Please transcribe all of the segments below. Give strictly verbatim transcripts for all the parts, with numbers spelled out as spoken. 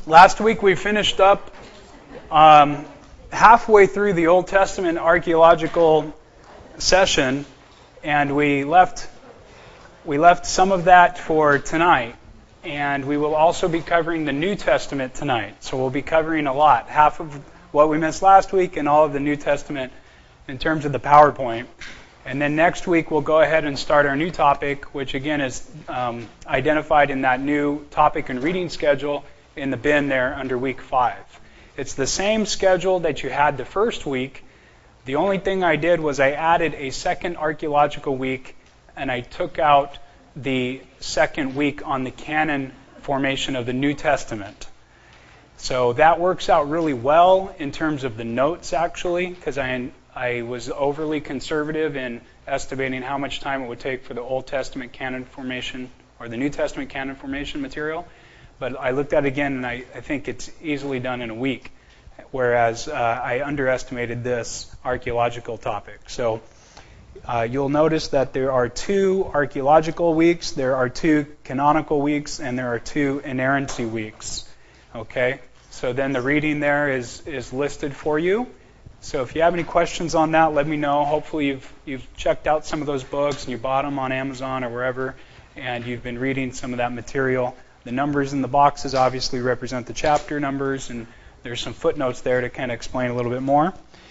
Last week we finished up um, halfway through the Old Testament archaeological session, and we left we left some of that for tonight. And we will also be covering the New Testament tonight. So we'll be covering a lot, half of what we missed last week and all of the New Testament in terms of the PowerPoint. And then next week we'll go ahead and start our new topic, which again is um, identified in that new topic and reading schedule in the bin there under week five. It's the same schedule that you had the first week. The only thing I did was I added a second archaeological week, and I took out the second week on the canon formation of the New Testament. So that works out really well in terms of the notes, actually, because I I was overly conservative in estimating how much time it would take for the Old Testament canon formation or the New Testament canon formation material. But I looked at it again, and I, I think it's easily done in a week, whereas uh, I underestimated this archaeological topic. So Uh, you'll notice that there are two archaeological weeks, there are two canonical weeks, and there are two inerrancy weeks. Okay? So then the reading there is, is listed for you. So if you have any questions on that, let me know. Hopefully you've you've checked out some of those books and you bought them on Amazon or wherever, and you've been reading some of that material. The numbers in the boxes obviously represent the chapter numbers, and there's some footnotes there to kind of explain a little bit more.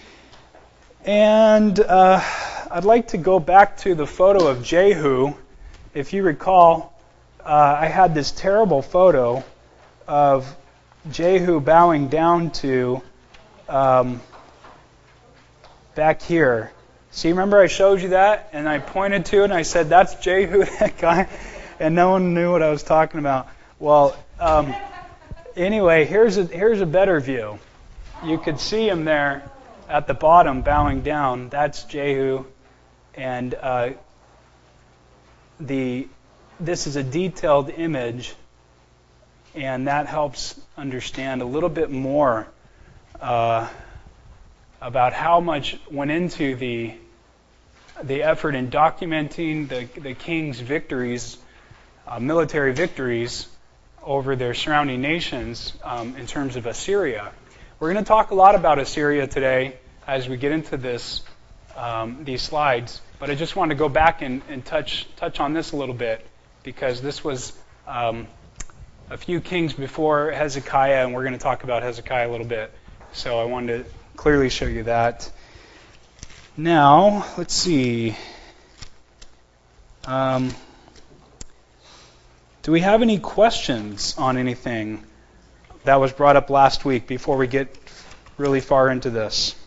And uh, I'd like to go back to the photo of Jehu. If you recall, uh, I had this terrible photo of Jehu bowing down to um, back here. See, remember I showed you that? And I pointed to it and I said, that's Jehu, that guy. And no one knew what I was talking about. Well, um, anyway, here's a, here's a better view. You could see him there at the bottom, bowing down. That's Jehu, and uh, the this is a detailed image, and that helps understand a little bit more uh, about how much went into the the effort in documenting the the king's victories, uh, military victories over their surrounding nations um, in terms of Assyria. We're going to talk a lot about Assyria today as we get into this, um, these slides. But I just want to go back and, and touch touch on this a little bit, because this was um, a few kings before Hezekiah, and we're going to talk about Hezekiah a little bit. So I wanted to clearly show you that. Now, let's see. Um, do we have any questions on anything that was brought up last week before we get really far into this?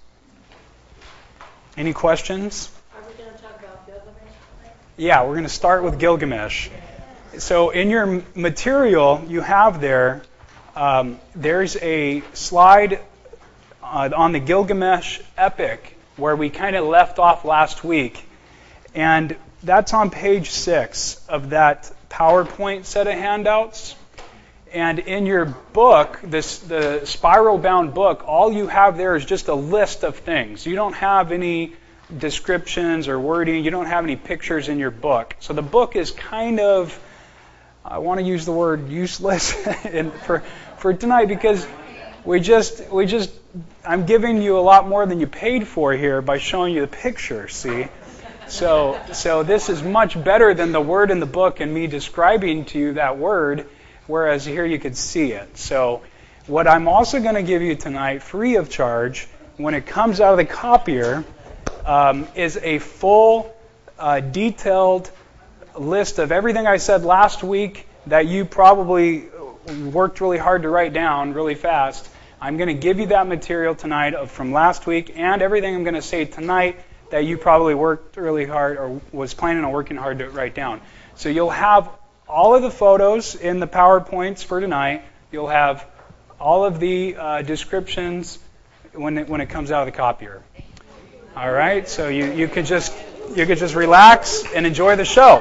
Any questions? Are we going to talk about Gilgamesh tonight? Yeah, we're going to start with Gilgamesh. So in your material you have there, um, there's a slide uh, on the Gilgamesh epic where we kind of left off last week. And that's on page six of that PowerPoint set of handouts. And in your book, this the spiral-bound book, all you have there is just a list of things. You don't have any descriptions or wording. You don't have any pictures in your book. So the book is kind of, I want to use the word useless in, for for tonight, because we just we just I'm giving you a lot more than you paid for here by showing you the picture. See, so so this is much better than the word in the book and me describing to you that word. Whereas here you could see it. So what I'm also going to give you tonight, free of charge, when it comes out of the copier, um, is a full, uh, detailed list of everything I said last week that you probably worked really hard to write down really fast. I'm going to give you that material tonight of, from last week, and everything I'm going to say tonight that you probably worked really hard or was planning on working hard to write down. So you'll have all of the photos in the PowerPoints for tonight. You'll have all of the uh, descriptions when it, when it comes out of the copier. All right, so you, you could just you could just relax and enjoy the show.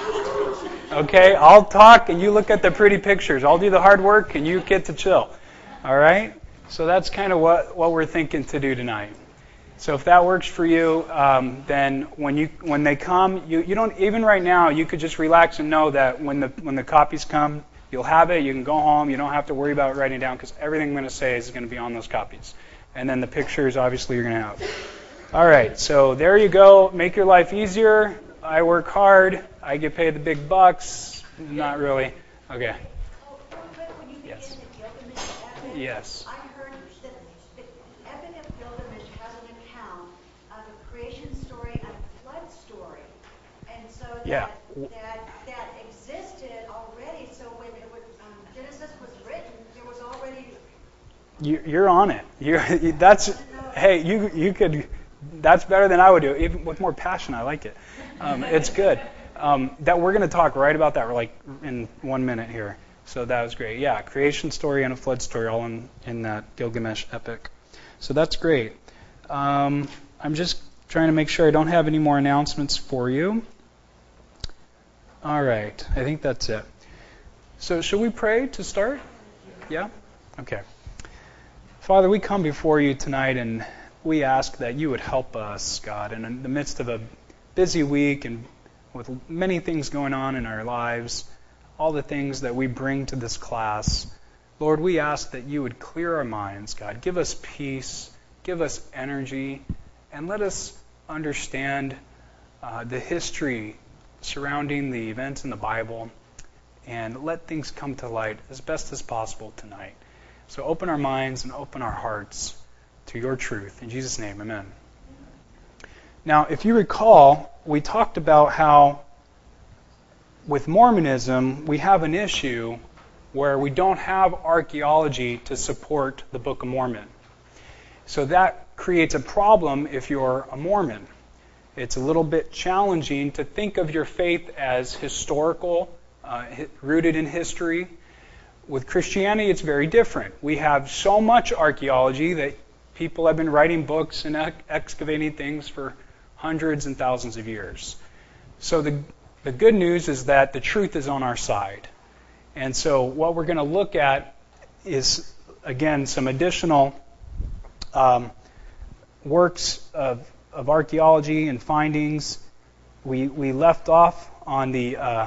Okay, I'll talk and you look at the pretty pictures. I'll do the hard work and you get to chill. All right, so that's kind of what what we're thinking to do tonight. So if that works for you, um, then when you when they come, you, you don't even right now. You could just relax and know that when the when the copies come, You'll have it. You can go home. You don't have to worry about writing down because everything I'm going to say is going to be on those copies. And then the pictures, obviously, you're going to have. All right, so there you go. Make your life easier. I work hard. I get paid the big bucks. Not really. Okay. Oh, but when you begin Yes. the Gilgamesh epic, Yes. I heard that the Epic of Gilgamesh has an account of a creation story and a flood story. And so that, Yeah. that, that existed already. So when it was, um, Genesis was written, there was already... You, you're on it. You, that's hey, you you could. That's better than I would do, even with more passion. I like it. Um, it's good. Um, that we're going to talk right about that, like in one minute here. So that was great. Yeah, creation story and a flood story, all in in that Gilgamesh epic. So that's great. Um, I'm just trying to make sure I don't have any more announcements for you. All right, I think that's it. So should we pray to start? Yeah? Okay. Father, we come before you tonight and we ask that you would help us, God, and in the midst of a busy week and with many things going on in our lives, all the things that we bring to this class, Lord, we ask that you would clear our minds, God. Give us peace, give us energy, and let us understand uh, the history surrounding the events in the Bible, and let things come to light as best as possible tonight. So open our minds and open our hearts to your truth. In Jesus' name, amen. Now, if you recall, we talked about how with Mormonism, we have an issue where we don't have archaeology to support the Book of Mormon. So that creates a problem if you're a Mormon. It's a little bit challenging to think of your faith as historical, uh, rooted in history. With Christianity, it's very different. We have so much archaeology that people have been writing books and ex- excavating things for hundreds and thousands of years. So the, the good news is that the truth is on our side. And so what we're going to look at is, again, some additional um, works of, of archaeology and findings. We, we left off on the, uh,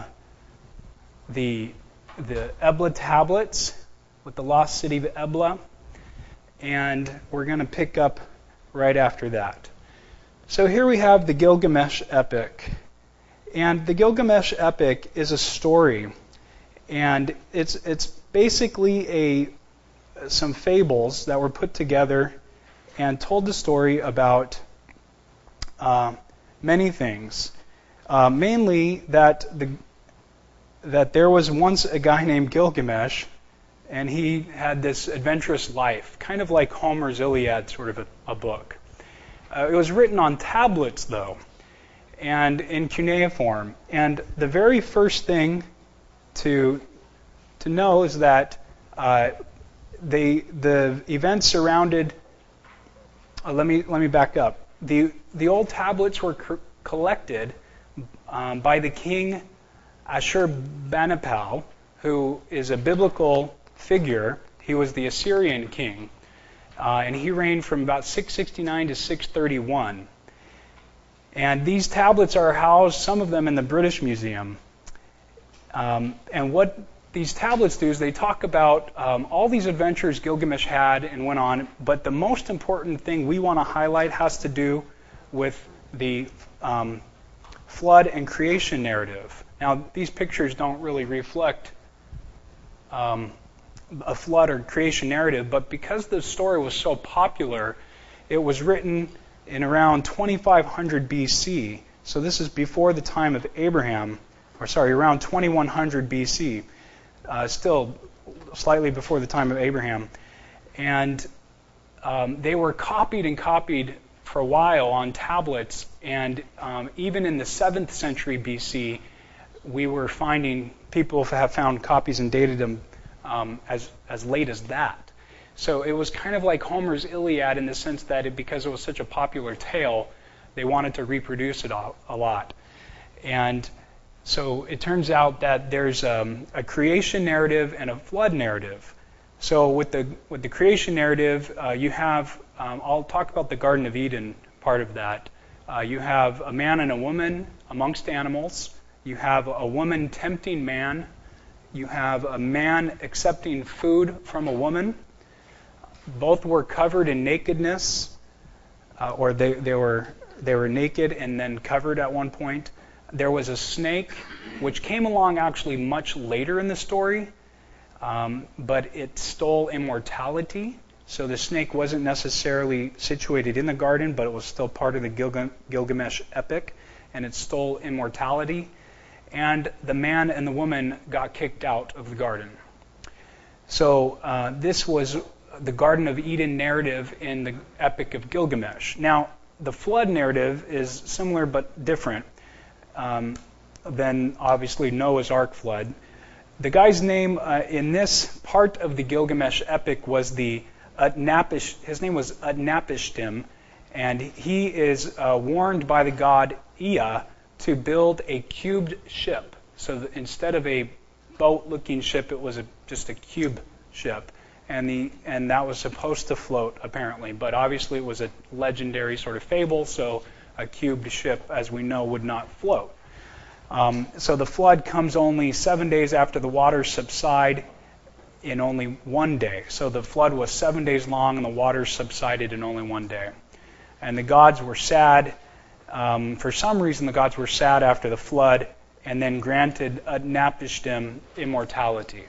the, the Ebla tablets with the lost city of Ebla. And we're going to pick up right after that. So here we have the Gilgamesh epic. And the Gilgamesh epic is a story. And it's it's basically a some fables that were put together and told the story about uh, many things. Uh, mainly that the that there was once a guy named Gilgamesh, and he had this adventurous life, kind of like Homer's Iliad, sort of a, a book. Uh, it was written on tablets, though, and in cuneiform. And the very first thing to to know is that uh, the the events surrounded. Uh, let me let me back up. the The old tablets were co- collected um, by the king Ashurbanipal, who is a biblical figure. He was the Assyrian king, uh, and he reigned from about six sixty-nine to six thirty-one. And these tablets are housed, some of them in the British Museum. Um, and what these tablets do is they talk about um, all these adventures Gilgamesh had and went on, but the most important thing we want to highlight has to do with the um, flood and creation narrative. Now, these pictures don't really reflect um, a flood or creation narrative, but because the story was so popular, it was written in around twenty-five hundred B C. So this is before the time of Abraham, or sorry, around twenty-one hundred B C, uh, still slightly before the time of Abraham. And um, they were copied and copied for a while on tablets, and um, even in the seventh century B C, we were finding, people have found copies and dated them um, as, as late as that. So it was kind of like Homer's Iliad in the sense that it, because it was such a popular tale, they wanted to reproduce it a, a lot. And so it turns out that there's um, a creation narrative and a flood narrative. So with the with the creation narrative, uh, you have, um, I'll talk about the Garden of Eden part of that. Uh, you have a man and a woman amongst animals. You have a woman tempting man you have a man accepting food from a woman. Both were covered in nakedness, uh, or they, they were they were naked and then covered at one point. There was a snake, which came along actually much later in the story, um, but it stole immortality. So the snake wasn't necessarily situated in the garden, but it was still part of the Gilga- Gilgamesh epic, and it stole immortality. And the man and the woman got kicked out of the garden. So uh, this was the Garden of Eden narrative in the Epic of Gilgamesh. Now, the flood narrative is similar but different um, than, obviously, Noah's Ark flood. The guy's name uh, in this part of the Gilgamesh epic was the Utnapish, his name was Utnapishtim, and he is uh, warned by the god Ea to build a cubed ship. So that instead of a boat-looking ship, it was a, just a cube ship, and the and that was supposed to float apparently, but obviously it was a legendary sort of fable, so a cubed ship, as we know, would not float. Um, so the flood comes only seven days after the waters subside, in only one day. So the flood was seven days long, and the waters subsided in only one day. And the gods were sad. Um, for some reason, the gods were sad after the flood, and then granted Utnapishtim immortality.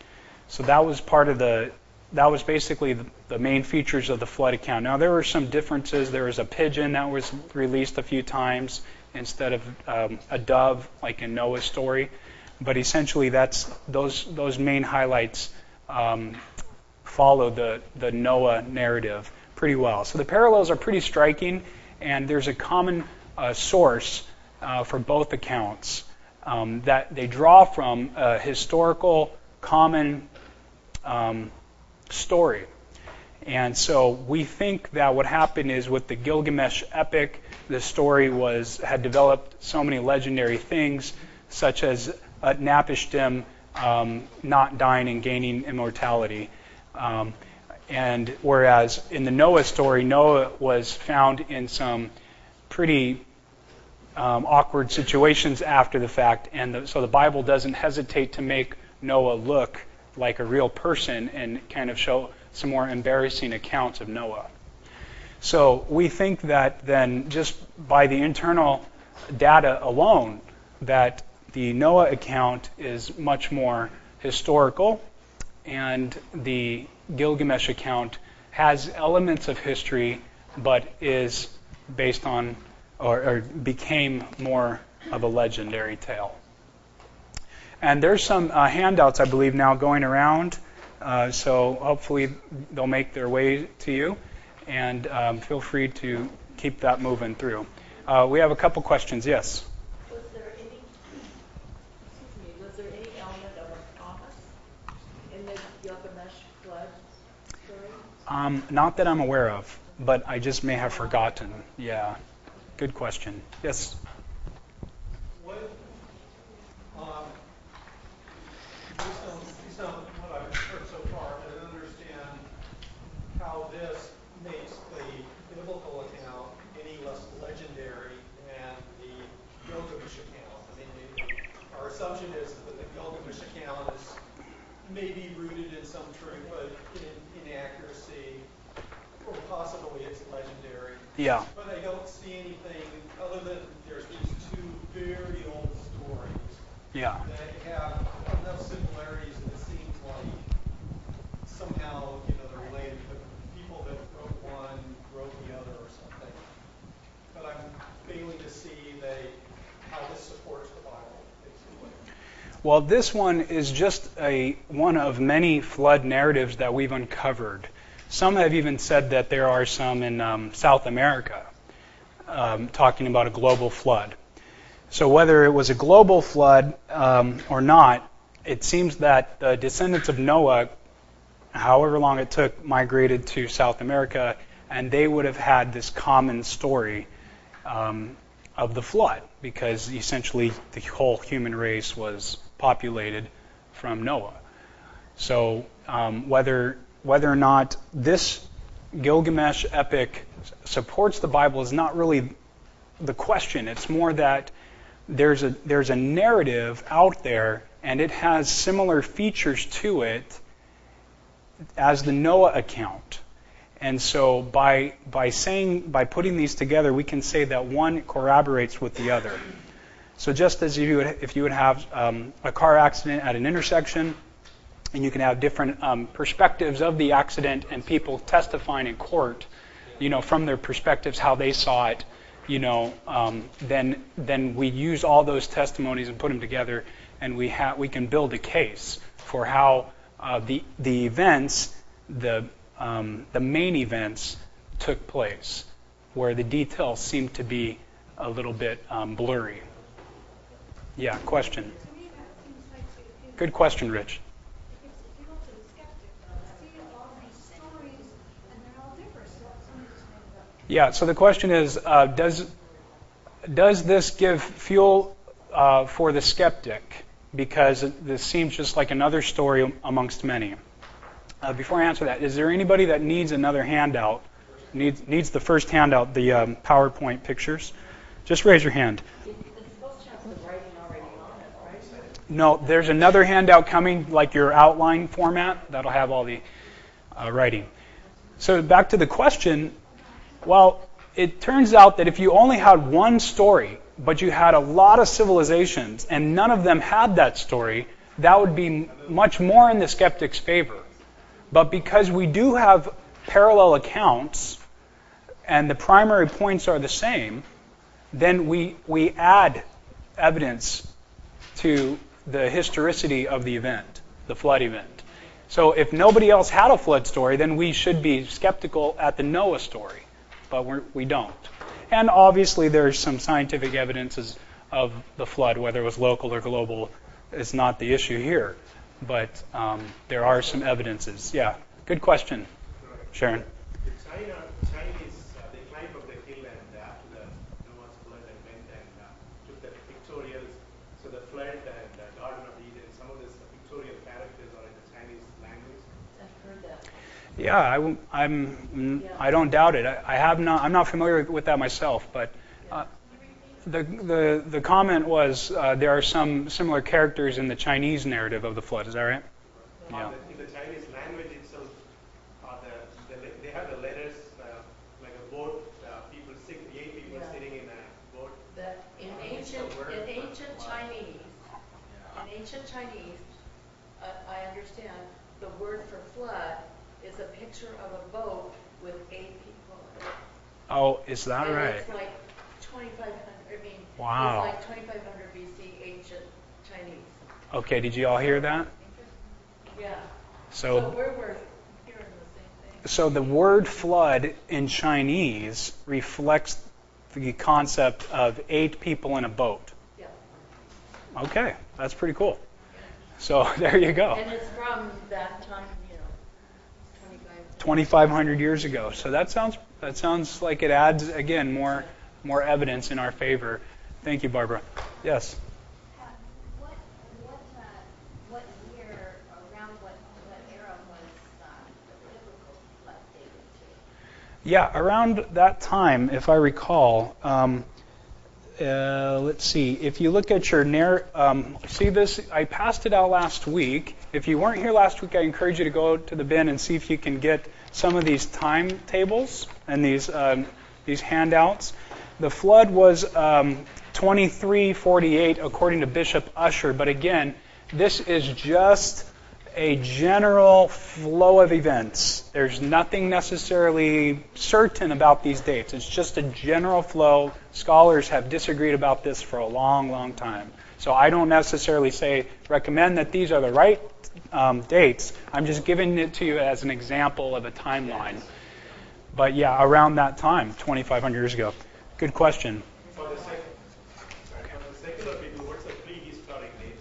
So that was part of the. That was basically the, the main features of the flood account. Now there were some differences. There was a pigeon that was released a few times instead of um, a dove, like in Noah's story. But essentially, that's those those main highlights. Um, follow the, the Noah narrative pretty well. So the parallels are pretty striking, and there's a common uh, source uh, for both accounts um, that they draw from a historical common um, story. And so we think that what happened is with the Gilgamesh epic, the story was had developed so many legendary things, such as Utnapishtim Um, not dying and gaining immortality. Um, and whereas in the Noah story, Noah was found in some pretty um, awkward situations after the fact, and the, so the Bible doesn't hesitate to make Noah look like a real person and kind of show some more embarrassing accounts of Noah. So we think that then just by the internal data alone, that the Noah account is much more historical, and the Gilgamesh account has elements of history, but is based on, or, or became more of a legendary tale. And there's some uh, handouts, I believe, now going around, uh, so hopefully they'll make their way to you, and um, feel free to keep that moving through. Uh, we have a couple questions. Yes? Um, not that I'm aware of, but I just may have forgotten. Yeah, good question. Yes? What, um, based on, based on what I've heard so far, I don't understand how this makes the biblical account any less legendary than the Gilgamesh account. I mean, the, our assumption is that the Gilgamesh account is maybe rooted in some truth, but in inaccuracy, or possibly it's legendary. Yeah. But I don't see anything other than there's these two very old stories Yeah. that have enough similarities that it seems like somehow, you know, they're related. But people that wrote one wrote the other or something. But I'm failing to see they how this supports the Bible, basically. Well, this one is just a one of many flood narratives that we've uncovered. Some have even said that there are some in um, South America um, talking about a global flood. So whether it was a global flood um, or not, it seems that the descendants of Noah, however long it took, migrated to South America, and they would have had this common story um, of the flood, because essentially the whole human race was populated from Noah. So um, whether whether or not this Gilgamesh epic supports the Bible is not really the question. It's more that there's a there's a narrative out there and it has similar features to it as the Noah account. And so by by saying by putting these together, we can say that one corroborates with the other. So just as you would, if you would have um, a car accident at an intersection, and you can have different um, perspectives of the accident and people testifying in court, you know, from their perspectives how they saw it, you know, um, then then we use all those testimonies and put them together, and we have we can build a case for how uh, the the events the um, the main events took place, where the details seem to be a little bit um, blurry. Yeah, question. To me, that seems like if you- Good question, Rich. If it's- if you go to the skeptic, see all these stories, and they're all different, so somebody just made it up. Yeah, so the question is, uh, does does this give fuel uh, for the skeptic? Because this seems just like another story amongst many. Uh, before I answer that, is there anybody that needs another handout, needs needs the first handout, the um, PowerPoint pictures? Just raise your hand. It's supposed to have the writing already on it, right? No, there's another handout coming, like your outline format, that'll have all the uh, writing. So back to the question, well, it turns out that if you only had one story, but you had a lot of civilizations, and none of them had that story, that would be much more in the skeptic's favor. But because we do have parallel accounts, and the primary points are the same, then we we add evidence to the historicity of the event, the flood event. So if nobody else had a flood story, then we should be skeptical at the Noah story, but we're, we don't. And obviously there's some scientific evidences of the flood, whether it was local or global, is not the issue here. But um, there are some evidences. Yeah, good question, Sharon. The China, Chinese, uh, they climbed up the hill and uh, after the Noah's flood and went and uh, took the pictorials. So the flood and the Garden of Eden, some of these pictorial characters are in the Chinese language. I've heard that. Yeah, I, w- I'm. I don't doubt it. I, I have not. I'm not familiar with, with that myself, but uh, the the the comment was uh, there are some similar characters in the Chinese narrative of the flood. Is that right? Yeah. Uh, the, in the Chinese language itself, uh, the, the, they have the letters uh, like a boat. Uh, people sit, eight people Yeah. sitting in a boat. That in ancient, in ancient Chinese, in ancient Chinese, uh, I understand the word for flood is a picture of a boat with eight people in it. Oh, is that and right? It's like twenty-five hundred. I mean, Wow. it's like twenty-five hundred B C ancient Chinese. Okay. Did you all hear that? Yeah. So. So we're, we're hearing the same thing. So the word flood in Chinese reflects the concept of eight people in a boat. Yeah. Okay, that's pretty cool. So there you go. And it's from that time, you know, twenty-five. twenty-five hundred years ago. So that sounds that sounds like it adds again more more evidence in our favor. Thank you, Barbara. Yes. Uh, What, what, uh, what year, around what, what era was uh, the biblical flood dated to? Yeah, around that time, if I recall, um, uh, let's see. If you look at your narr- um, see this, I passed it out last week. If you weren't here last week, I encourage you to go to the bin and see if you can get some of these timetables and these um, these handouts. The flood was um, twenty-three forty-eight, according to Bishop Usher. But again, this is just a general flow of events. There's nothing necessarily certain about these dates. It's just a general flow. Scholars have disagreed about this for a long, long time. So I don't necessarily say, recommend that these are the right um, dates. I'm just giving it to you as an example of a timeline. But yeah, around that time, twenty-five hundred years ago. Good question. For the, sec- sorry, for the secular people, what's the prehistoric dates?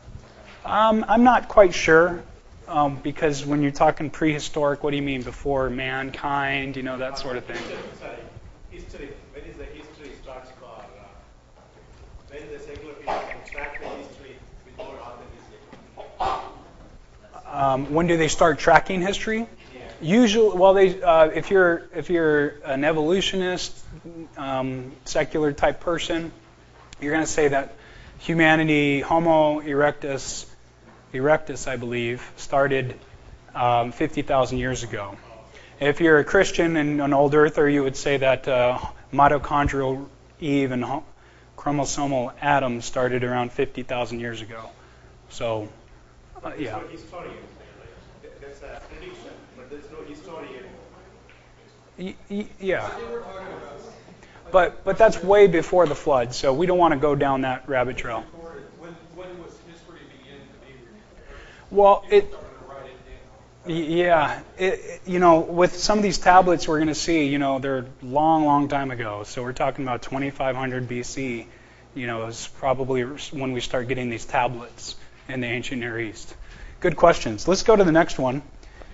Um, I'm not quite sure, um, because when you're talking prehistoric, what do you mean? Before mankind, you know, that sort of thing. Sorry, history. When is the history starts for? Uh, when the secular people can track the history with more authenticity? Um, when do they start tracking history? Usually, well, they uh, if you're if you're an evolutionist, um, secular type person, you're going to say that humanity, Homo erectus, Erectus, I believe, started um, fifty thousand years ago. If you're a Christian and an old earther, you would say that uh, mitochondrial Eve and ho- chromosomal Adam started around fifty thousand years ago. So, uh, yeah. There's no historian, right? That's a prediction, but there's no historian. Y- y- yeah. But but that's way before the flood, so we don't want to go down that rabbit trail. When, when was history begin to be recorded? Well, it. Started to write it down. y- Yeah, it, it- you know, with some of these tablets we're going to see, you know, they're long, long time ago. So we're talking about twenty-five hundred B C. You know, is probably when we start getting these tablets in the ancient Near East. Good questions. Let's go to the next one.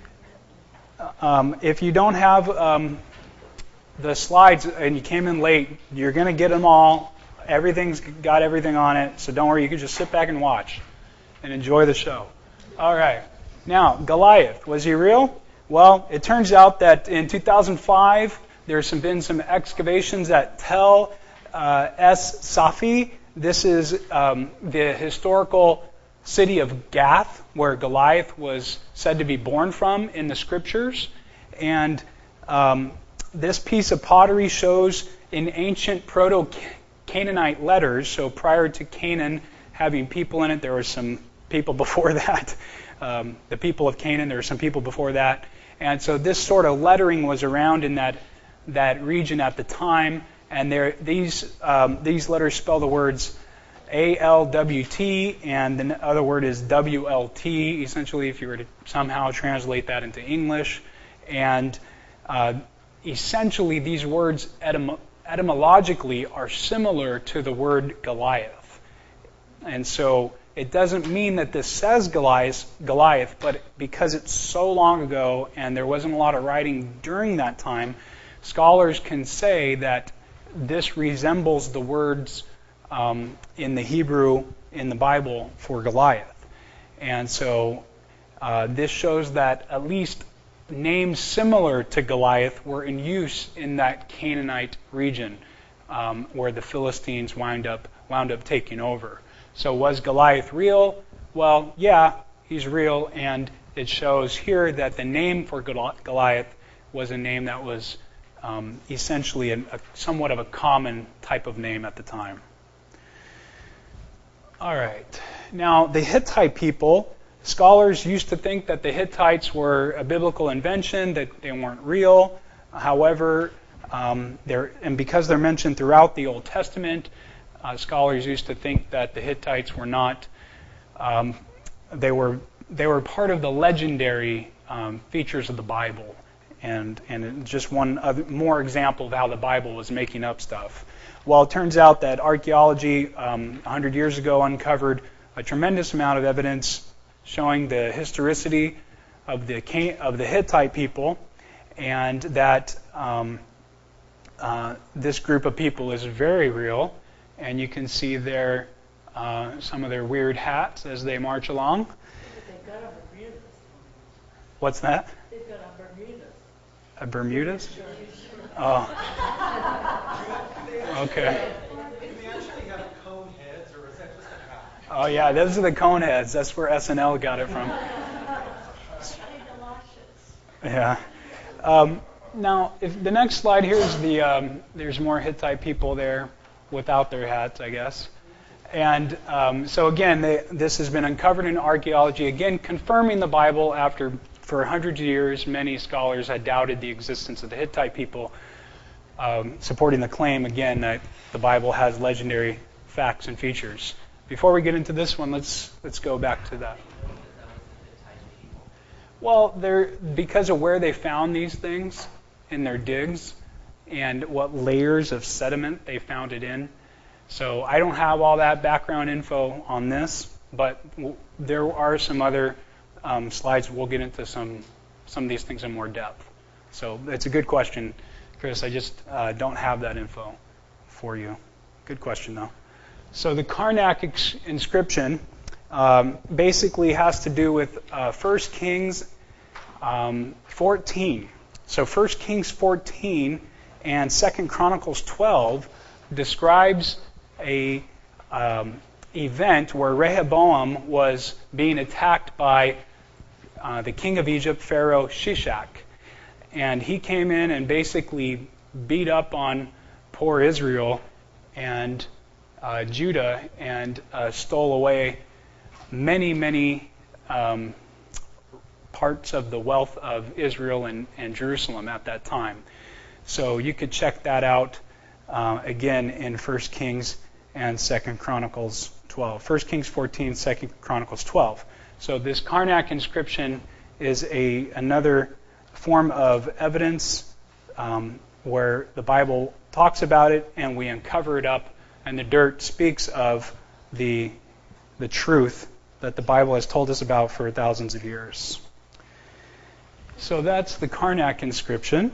Um, if you don't have um, the slides and you came in late, you're going to get them all. Everything's got everything on it, so don't worry. You can just sit back and watch and enjoy the show. All right. Now, Goliath, was he real? Well, it turns out that in two thousand five, there's some, been some excavations at Tel uh, Es Safi. This is um, the historical city of Gath, where Goliath was said to be born from in the scriptures. And um, this piece of pottery shows in ancient Proto-Canaanite letters, so prior to Canaan having people in it, there were some people before that. Um, the people of Canaan, there were some people before that. And so this sort of lettering was around in that that region at the time. And there, these um, these letters spell the words A L W T, and the other word is W L T, essentially, if you were to somehow translate that into English. And uh, essentially, these words etym- etymologically are similar to the word Goliath. And so it doesn't mean that this says Goliath, Goliath, but because it's so long ago and there wasn't a lot of writing during that time, scholars can say that this resembles the words um, in the Hebrew in the Bible for Goliath. And so uh, this shows that at least names similar to Goliath were in use in that Canaanite region um, where the Philistines wound up wound up taking over. So was Goliath real? Well, yeah, he's real, and it shows here that the name for Goliath was a name that was um, essentially a, a somewhat of a common type of name at the time. All right. Now, the Hittite people, scholars used to think that the Hittites were a biblical invention, that they weren't real. However, um, they're, and because they're mentioned throughout the Old Testament, uh, scholars used to think that the Hittites were not. Um, they were they were part of the legendary um, features of the Bible, and and just one other, more example of how the Bible was making up stuff. Well, it turns out that archaeology um, one hundred years ago uncovered a tremendous amount of evidence showing the historicity of the of the Hittite people, and that um, uh, this group of people is very real. And you can see their uh, some of their weird hats as they march along. They've got a Bermudas. What's that? They've got a Bermudas. A Bermudas? Oh. Okay. Do they actually have cone heads, or is that just a hat? Oh yeah, those are the cone heads. That's where S N L got it from. Yeah. Um, now, if the next slide here is the um, there's more Hittite people there without their hats, I guess. And um, so again, they, this has been uncovered in archaeology, again confirming the Bible after, for hundreds of years, many scholars had doubted the existence of the Hittite people, um, supporting the claim, again, that the Bible has legendary facts and features. Before we get into this one, let's let's go back to that. Well, they're, because of where they found these things in their digs, and what layers of sediment they found it in. So I don't have all that background info on this, but w- there are some other um, slides. We'll get into some some of these things in more depth. So it's a good question, Chris. I just uh, don't have that info for you. Good question, though. So the Karnak ex- inscription um, basically has to do with uh, First Kings um, fourteen. So First Kings fourteen and Second Chronicles twelve describes a um, event where Rehoboam was being attacked by uh, the king of Egypt, Pharaoh Shishak. And he came in and basically beat up on poor Israel and uh, Judah and uh, stole away many, many um, parts of the wealth of Israel and, and Jerusalem at that time. So you could check that out uh, again in First Kings and Second Chronicles twelve. First Kings fourteen, Second Chronicles twelve. So this Karnak inscription is a another form of evidence um, where the Bible talks about it and we uncover it up, and the dirt speaks of the the truth that the Bible has told us about for thousands of years. So that's the Karnak inscription.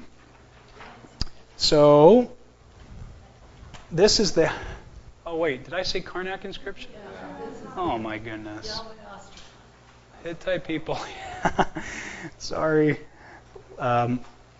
So this is the... Oh, wait, did I say Karnak inscription? Oh, my goodness. Hittite people. Sorry. Um,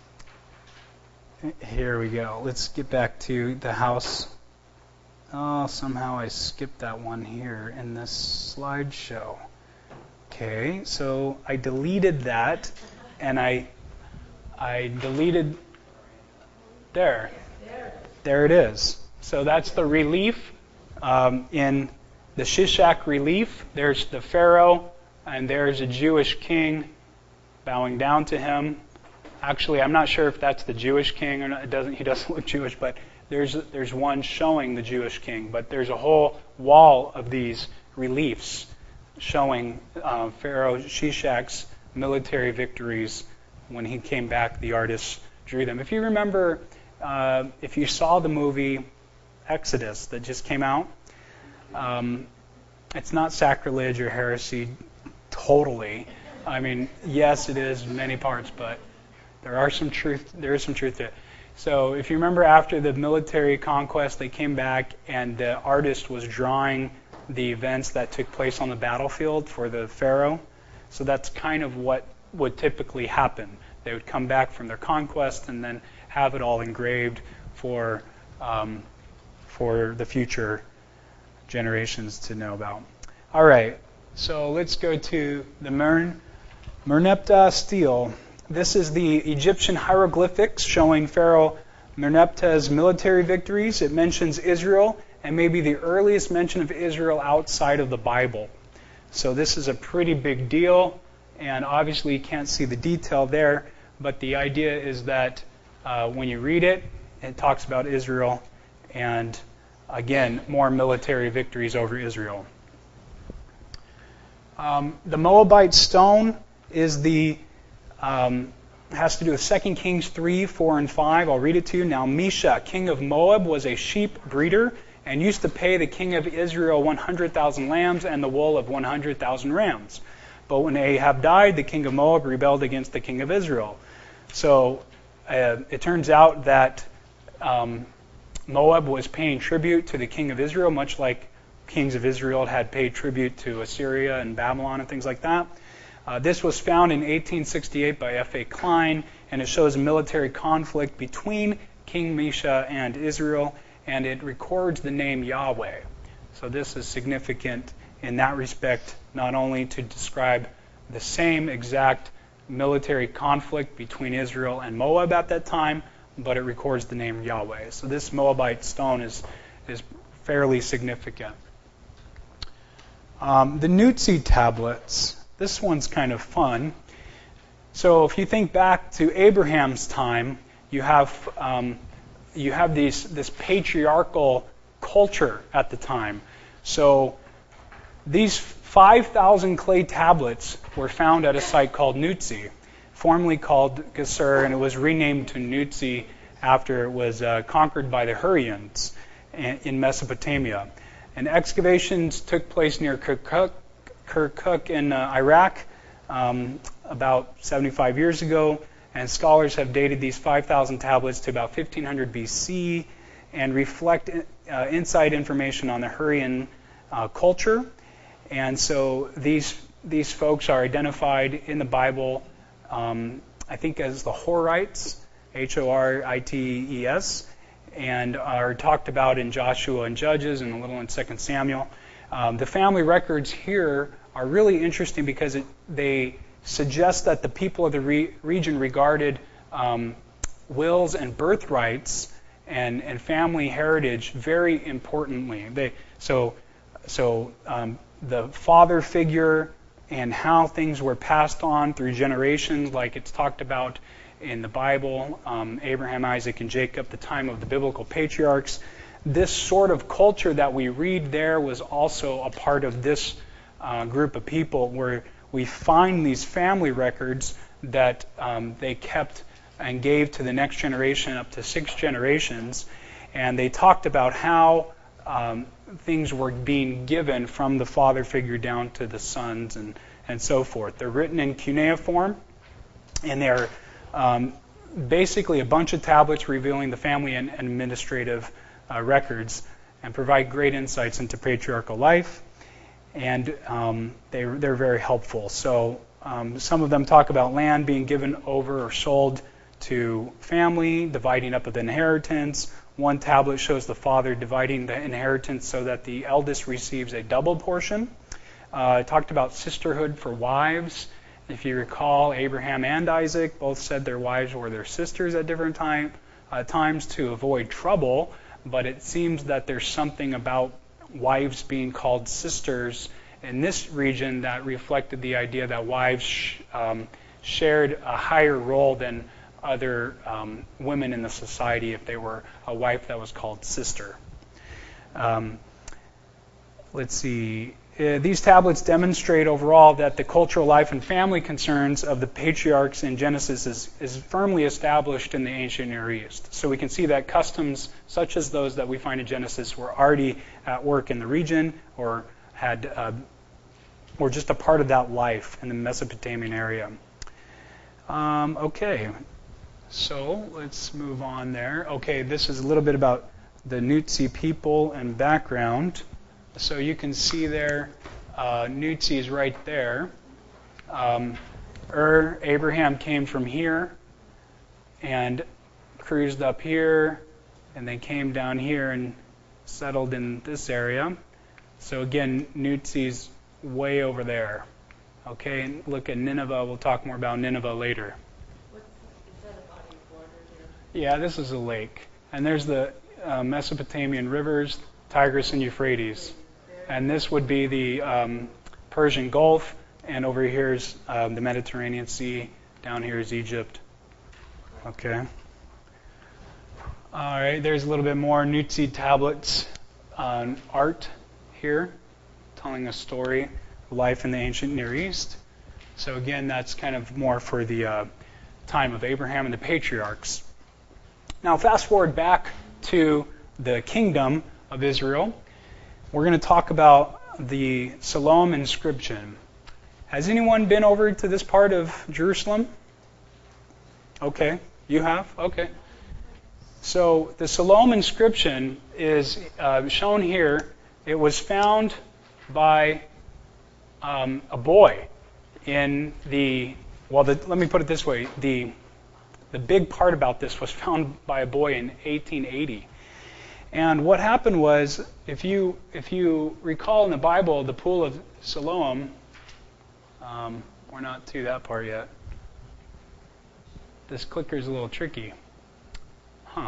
here we go. Let's get back to the house. Oh, somehow I skipped that one here in this slideshow. Okay, so I deleted that, and I I deleted there. There it is. So that's the relief um, in the Shishak relief. There's the Pharaoh, and there's a Jewish king bowing down to him. Actually, I'm not sure if that's the Jewish king or not. It doesn't. He doesn't look Jewish, but there's there's one showing the Jewish king. But there's a whole wall of these reliefs showing uh, Pharaoh Shishak's military victories when he came back. The artists drew them. If you remember, uh, if you saw the movie Exodus that just came out, um, it's not sacrilege or heresy totally. I mean, yes, it is in many parts, but there are some truth. There is some truth to it. So, if you remember, after the military conquest, they came back, and the artist was drawing the events that took place on the battlefield for the Pharaoh. So that's kind of what would typically happen. They would come back from their conquest and then have it all engraved for um, for the future generations to know about. All right, so let's go to the Mern, Merneptah stele. This is the Egyptian hieroglyphics showing Pharaoh Merneptah's military victories. It mentions Israel and maybe the earliest mention of Israel outside of the Bible. So this is a pretty big deal, and obviously you can't see the detail there, but the idea is that uh, when you read it, it talks about Israel and, again, more military victories over Israel. Um, the Moabite stone is the um, has to do with Second Kings three, four, and five. I'll read it to you. Now Mesha, king of Moab, was a sheep breeder and used to pay the king of Israel one hundred thousand lambs and the wool of one hundred thousand rams. But when Ahab died, the king of Moab rebelled against the king of Israel. So uh, it turns out that um, Moab was paying tribute to the king of Israel, much like kings of Israel had paid tribute to Assyria and Babylon and things like that. Uh, this was found in eighteen sixty-eight by F A Klein, and it shows a military conflict between King Mesha and Israel, and it records the name Yahweh. So this is significant in that respect, not only to describe the same exact military conflict between Israel and Moab at that time, but it records the name Yahweh. So this Moabite stone is, is fairly significant. Um, the Nutsi tablets. This one's kind of fun. So if you think back to Abraham's time, you have um, you have these this patriarchal culture at the time. So these five thousand clay tablets were found at a site called Nutsi, formerly called Geser, and it was renamed to Nutsi after it was uh, conquered by the Hurrians in Mesopotamia. And excavations took place near Kirkuk, Kirkuk in uh, Iraq um, about seventy-five years ago, and scholars have dated these five thousand tablets to about fifteen hundred B C and reflect uh, inside information on the Hurrian uh, culture. And so these these folks are identified in the Bible, um, I think, as the Horites, H O R I T E S, and are talked about in Joshua and Judges and a little in Second Samuel. Um, the family records here are really interesting because it, they suggest that the people of the re- region regarded um, wills and birthrights and, and family heritage very importantly. They, so so um, the father figure and how things were passed on through generations, like it's talked about in the Bible, um, Abraham, Isaac, and Jacob, the time of the biblical patriarchs. This sort of culture that we read there was also a part of this uh, group of people, where we find these family records that um, they kept and gave to the next generation, up to six generations, and they talked about how um, things were being given from the father figure down to the sons and, and so forth. They're written in cuneiform, and they're um, basically a bunch of tablets revealing the family and administrative uh, records, and provide great insights into patriarchal life, and um, they, they're very helpful. So um, some of them talk about land being given over or sold to family, dividing up of the inheritance. One tablet shows the father dividing the inheritance so that the eldest receives a double portion. Uh, it talked about sisterhood for wives. If you recall, Abraham and Isaac both said their wives were their sisters at different time, uh, times to avoid trouble, but it seems that there's something about wives being called sisters in this region that reflected the idea that wives sh- um, shared a higher role than other um, women in the society if they were a wife that was called sister. Um, let's see. Uh, these tablets demonstrate overall that the cultural life and family concerns of the patriarchs in Genesis is, is firmly established in the ancient Near East. So we can see that customs such as those that we find in Genesis were already at work in the region, or had uh, were just a part of that life in the Mesopotamian area. Um, okay. So let's move on there. Okay, this is a little bit about the Nutsi people and background. So you can see there, uh, Nutsi is right there. Um, Ur, Abraham came from here and cruised up here, and then came down here and settled in this area. So again, Nutsi's way over there. Okay, and look at Nineveh. We'll talk more about Nineveh later. Yeah, this is a lake. And there's the uh, Mesopotamian rivers, Tigris and Euphrates. And this would be the um, Persian Gulf, and over here is um, the Mediterranean Sea. Down here is Egypt. Okay. All right, there's a little bit more Nutsi tablets on art here, telling a story of life in the ancient Near East. So again, that's kind of more for the uh, time of Abraham and the patriarchs. Now, fast forward back to the kingdom of Israel. We're going to talk about the Siloam inscription. Has anyone been over to this part of Jerusalem? Okay, you have? Okay. So the Siloam inscription is uh, shown here. It was found by um, a boy in the, well, the, let me put it this way. The The big part about this was found by a boy in eighteen eighty. And what happened was, if you if you recall in the Bible, the Pool of Siloam, um, we're not to that part yet. This clicker is a little tricky. Huh.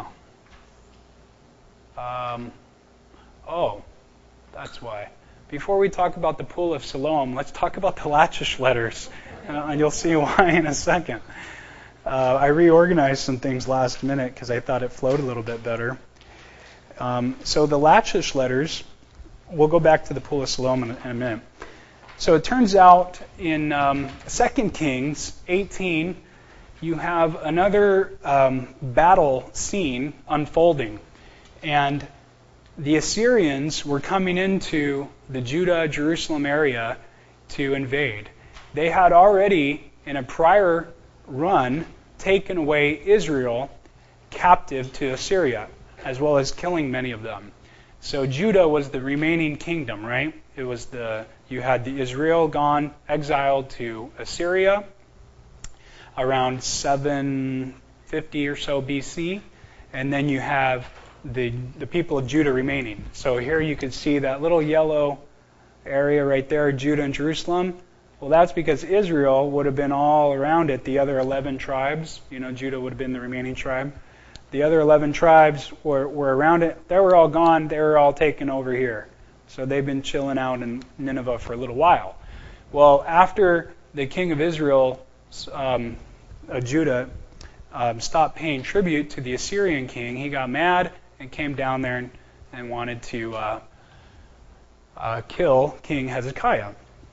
Um, oh, that's why. Before we talk about the Pool of Siloam, let's talk about the Lachish letters, uh, and you'll see why in a second. Uh, I reorganized some things last minute because I thought it flowed a little bit better. Um, so the Lachish letters, we'll go back to the Pool of Siloam in, in a minute. So it turns out in um, Second Kings eighteen, you have another um, battle scene unfolding. And the Assyrians were coming into the Judah, Jerusalem area to invade. They had already, in a prior run, taken away Israel captive to Assyria, as well as killing many of them. So Judah was the remaining kingdom, right? It was the you had the Israel gone exiled to Assyria around seven fifty or so B C, and then you have the the people of Judah remaining. So here you can see that little yellow area right there, Judah and Jerusalem. Well, that's because Israel would have been all around it, the other eleven tribes. You know, Judah would have been the remaining tribe. The other eleven tribes were, were around it. They were all gone. They were all taken over here. So they've been chilling out in Nineveh for a little while. Well, after the king of Israel, um, uh, Judah, um, stopped paying tribute to the Assyrian king, he got mad and came down there and, and wanted to uh, uh, kill King Hezekiah.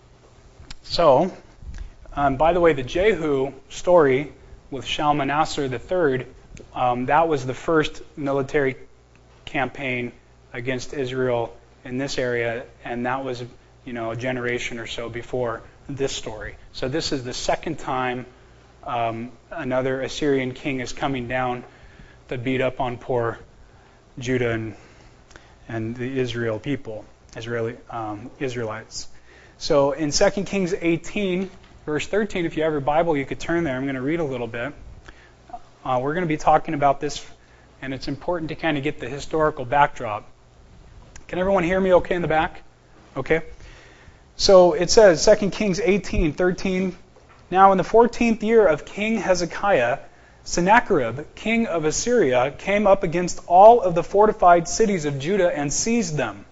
So, um, by the way, the Jehu story with Shalmaneser the third, um, that was the first military campaign against Israel in this area, and that was, you know, a generation or so before this story. So this is the second time um, another Assyrian king is coming down to beat up on poor Judah and, and the Israel people, Israeli um, Israelites. So in Second Kings eighteen, verse thirteen, if you have your Bible, you could turn there. I'm going to read a little bit. Uh, we're going to be talking about this, and it's important to kind of get the historical backdrop. Can everyone hear me okay in the back? Okay. So it says, Second Kings eighteen, thirteen, now in the fourteenth year of King Hezekiah, Sennacherib, king of Assyria, came up against all of the fortified cities of Judah and seized them.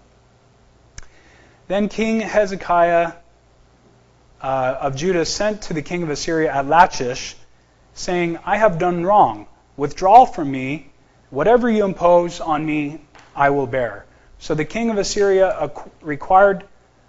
Then King Hezekiah uh, of Judah sent to the king of Assyria at Lachish, saying, I have done wrong. Withdraw from me. Whatever you impose on me, I will bear. So the king of Assyria required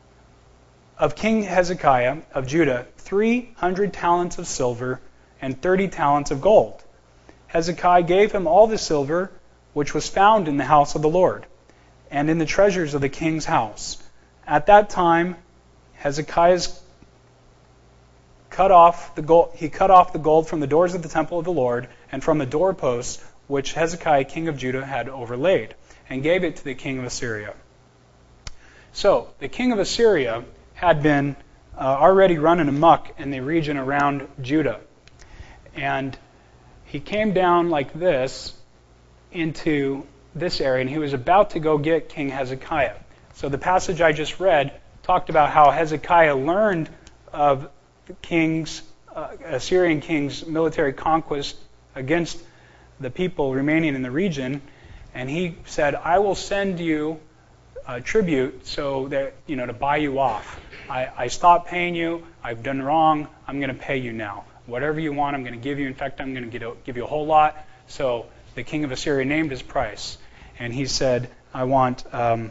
of King Hezekiah of Judah three hundred talents of silver and thirty talents of gold. Hezekiah gave him all the silver which was found in the house of the Lord and in the treasures of the king's house. At that time, Hezekiah's cut off the gold, he cut off the gold from the doors of the temple of the Lord and from the doorposts which Hezekiah, king of Judah, had overlaid, and gave it to the king of Assyria. So, the king of Assyria had been uh, already running amok in the region around Judah. And he came down like this into this area, and he was about to go get King Hezekiah. So the passage I just read talked about how Hezekiah learned of the king's, uh, Assyrian king's military conquest against the people remaining in the region, and he said, I will send you a tribute so that, you know, to buy you off. I, I stopped paying you. I've done wrong. I'm going to pay you now. Whatever you want, I'm going to give you. In fact, I'm going to get a, give you a whole lot. So the king of Assyria named his price, and he said, I want um,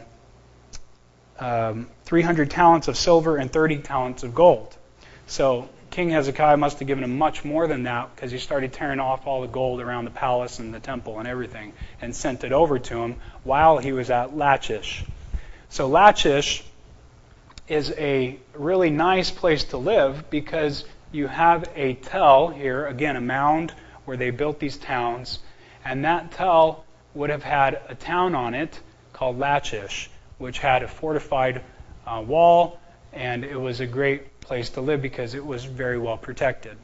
um, three hundred talents of silver and thirty talents of gold. So King Hezekiah must have given him much more than that, because he started tearing off all the gold around the palace and the temple and everything and sent it over to him while he was at Lachish. So Lachish is a really nice place to live because you have a tell here, again, a mound where they built these towns, and that tell would have had a town on it called Lachish, which had a fortified uh, wall, and it was a great place to live because it was very well protected.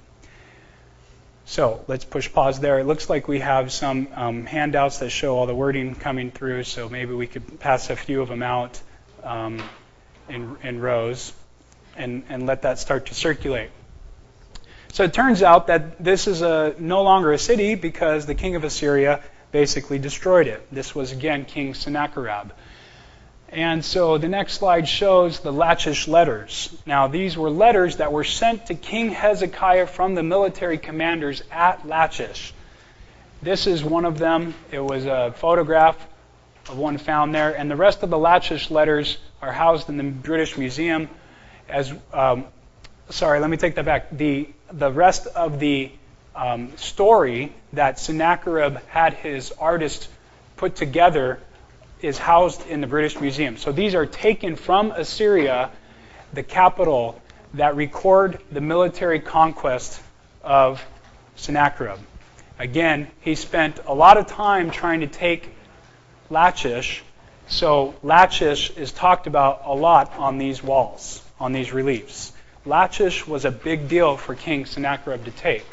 So let's push pause there. It looks like we have some um, handouts that show all the wording coming through, so maybe we could pass a few of them out um, in, in rows and, and let that start to circulate. So it turns out that this is a, no longer a city because the king of Assyria basically destroyed it. This was, again, King Sennacherib. And so the next slide shows the Lachish letters. Now, these were letters that were sent to King Hezekiah from the military commanders at Lachish. This is one of them. It was a photograph of one found there. And the rest of the Lachish letters are housed in the British Museum. As um, sorry, let me take that back. The, the rest of the um, story that Sennacherib had his artist put together is housed in the British Museum. So these are taken from Assyria, the capital, that record the military conquest of Sennacherib. Again, he spent a lot of time trying to take Lachish, so Lachish is talked about a lot on these walls, on these reliefs. Lachish was a big deal for King Sennacherib to take.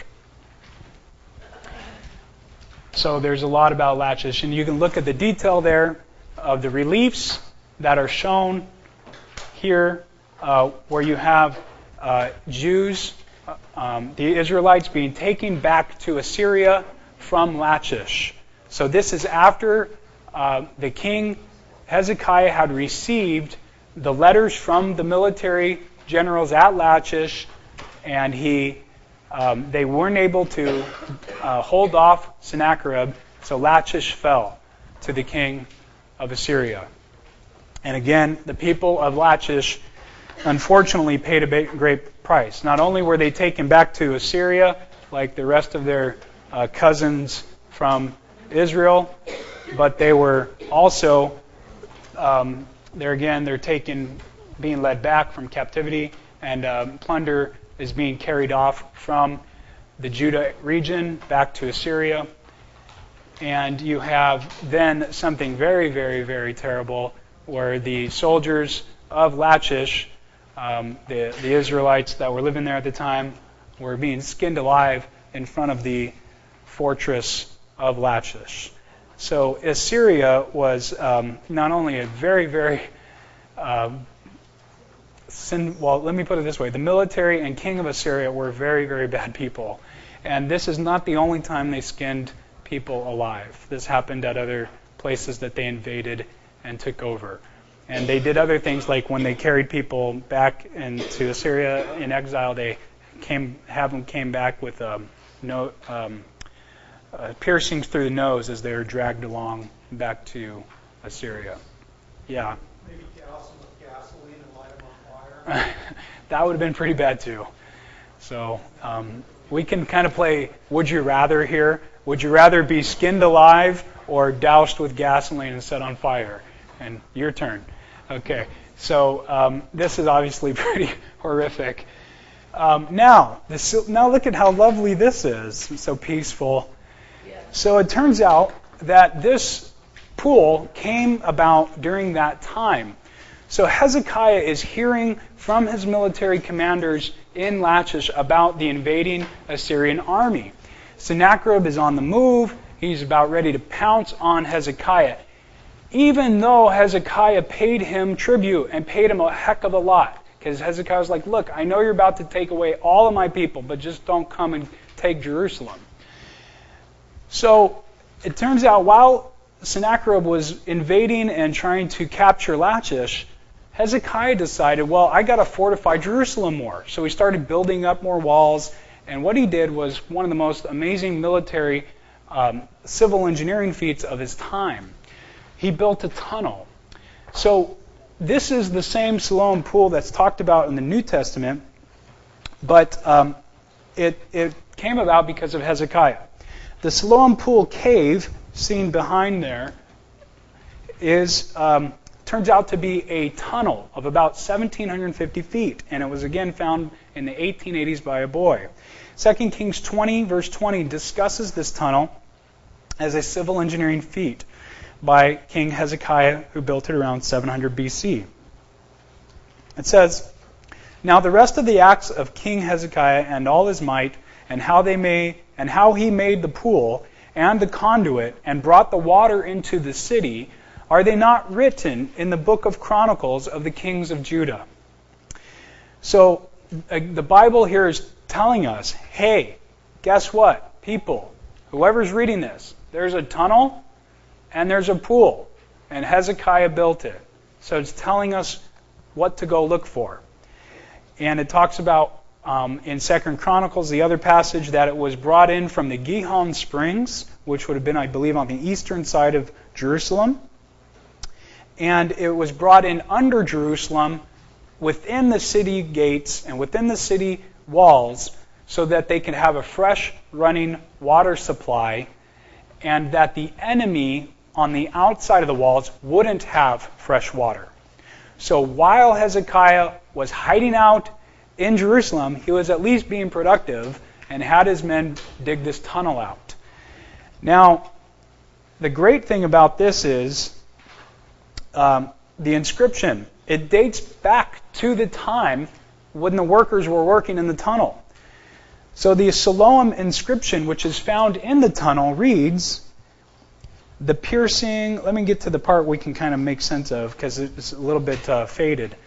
So there's a lot about Lachish, and you can look at the detail there of the reliefs that are shown here uh, where you have uh, Jews, uh, um, the Israelites being taken back to Assyria from Lachish. So this is after uh, the king Hezekiah had received the letters from the military generals at Lachish, and he um, they weren't able to uh, hold off Sennacherib, so Lachish fell to the king of Assyria. And again, the people of Lachish unfortunately paid a great price. Not only were they taken back to Assyria, like the rest of their uh, cousins from Israel, but they were also, um, there again, they're taken, being led back from captivity, and um, plunder is being carried off from the Judah region back to Assyria. And you have then something very, very, very terrible, where the soldiers of Lachish, um, the, the Israelites that were living there at the time, were being skinned alive in front of the fortress of Lachish. So Assyria was um, not only a very, very um, sin, well, let me put it this way. The military and king of Assyria were very, very bad people. And this is not the only time they skinned people alive. This happened at other places that they invaded and took over. And they did other things, like when they carried people back into Assyria in exile, they came have them came back with um, no um, uh, piercings through the nose as they were dragged along back to Assyria. Yeah. Maybe douse them with gasoline and light them on fire. That would have been pretty bad too. So um, we can kind of play would you rather here. Would you rather be skinned alive or doused with gasoline and set on fire? And your turn. Okay. So um, this is obviously pretty horrific. Um, now, this, now look at how lovely this is. It's so peaceful. Yeah. So it turns out that this pool came about during that time. So Hezekiah is hearing from his military commanders in Lachish about the invading Assyrian army. Sennacherib is on the move. He's about ready to pounce on Hezekiah. Even though Hezekiah paid him tribute and paid him a heck of a lot. Because Hezekiah was like, look, I know you're about to take away all of my people, but just don't come and take Jerusalem. So it turns out while Sennacherib was invading and trying to capture Lachish, Hezekiah decided, well, I got to fortify Jerusalem more. So he started building up more walls. And what he did was one of the most amazing military um, civil engineering feats of his time. He built a tunnel. So this is the same Siloam pool that's talked about in the New Testament, but um, it, it came about because of Hezekiah. The Siloam pool cave, seen behind there, is um, turns out to be a tunnel of about one thousand seven hundred fifty feet, and it was again found in the eighteen eighties by a boy. Second Kings twenty, verse twenty, discusses this tunnel as a civil engineering feat by King Hezekiah, who built it around seven hundred B C. It says, now the rest of the acts of King Hezekiah and all his might, and how they made, and how he made the pool and the conduit and brought the water into the city, are they not written in the book of Chronicles of the kings of Judah? So uh, the Bible here is telling us, hey, guess what, people, whoever's reading this, there's a tunnel and there's a pool, and Hezekiah built it. So it's telling us what to go look for. And it talks about um, in Second Chronicles, the other passage, that it was brought in from the Gihon Springs, which would have been, I believe, on the eastern side of Jerusalem. And it was brought in under Jerusalem within the city gates and within the city walls so that they could have a fresh running water supply, and that the enemy on the outside of the walls wouldn't have fresh water. So while Hezekiah was hiding out in Jerusalem, he was at least being productive and had his men dig this tunnel out. Now, the great thing about this is um, the inscription. It dates back to the time when the workers were working in the tunnel. So the Siloam inscription, which is found in the tunnel, reads, the piercing, let me get to the part we can kind of make sense of because it's a little bit uh, faded.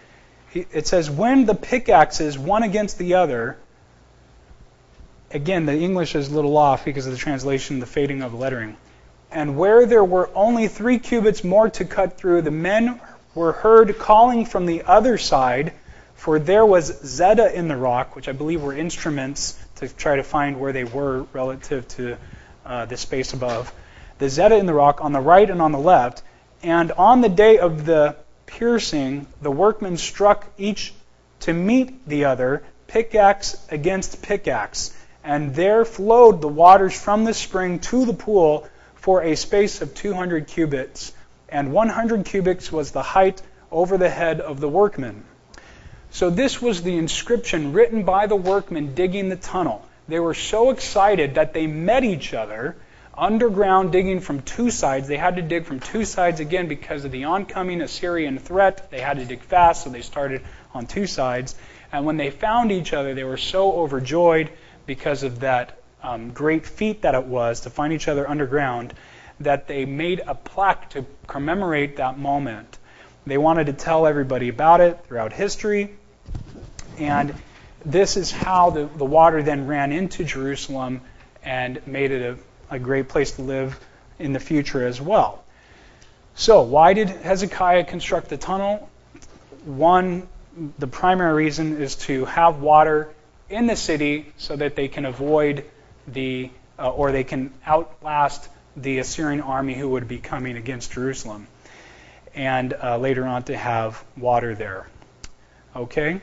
He, it says, when the pickaxes one against the other, again, the English is a little off because of the translation, the fading of the lettering. And where there were only three cubits more to cut through, the men were heard calling from the other side, for there was zeta in the rock, which I believe were instruments to try to find where they were relative to uh, the space above. The zeta in the rock on the right and on the left. And on the day of the piercing, the workmen struck each to meet the other, pickaxe against pickaxe. And there flowed the waters from the spring to the pool for a space of two hundred cubits. And one hundred cubits was the height over the head of the workmen. So this was the inscription written by the workmen digging the tunnel. They were so excited that they met each other underground, digging from two sides. They had to dig from two sides again because of the oncoming Assyrian threat. They had to dig fast, so they started on two sides. And when they found each other, they were so overjoyed because of that um, great feat that it was to find each other underground, that they made a plaque to commemorate that moment. They wanted to tell everybody about it throughout history. And this is how the, the water then ran into Jerusalem and made it a, a great place to live in the future as well. So why did Hezekiah construct the tunnel? One, the primary reason is to have water in the city so that they can avoid the, uh, or they can outlast the Assyrian army who would be coming against Jerusalem. And uh, later on to have water there. Okay?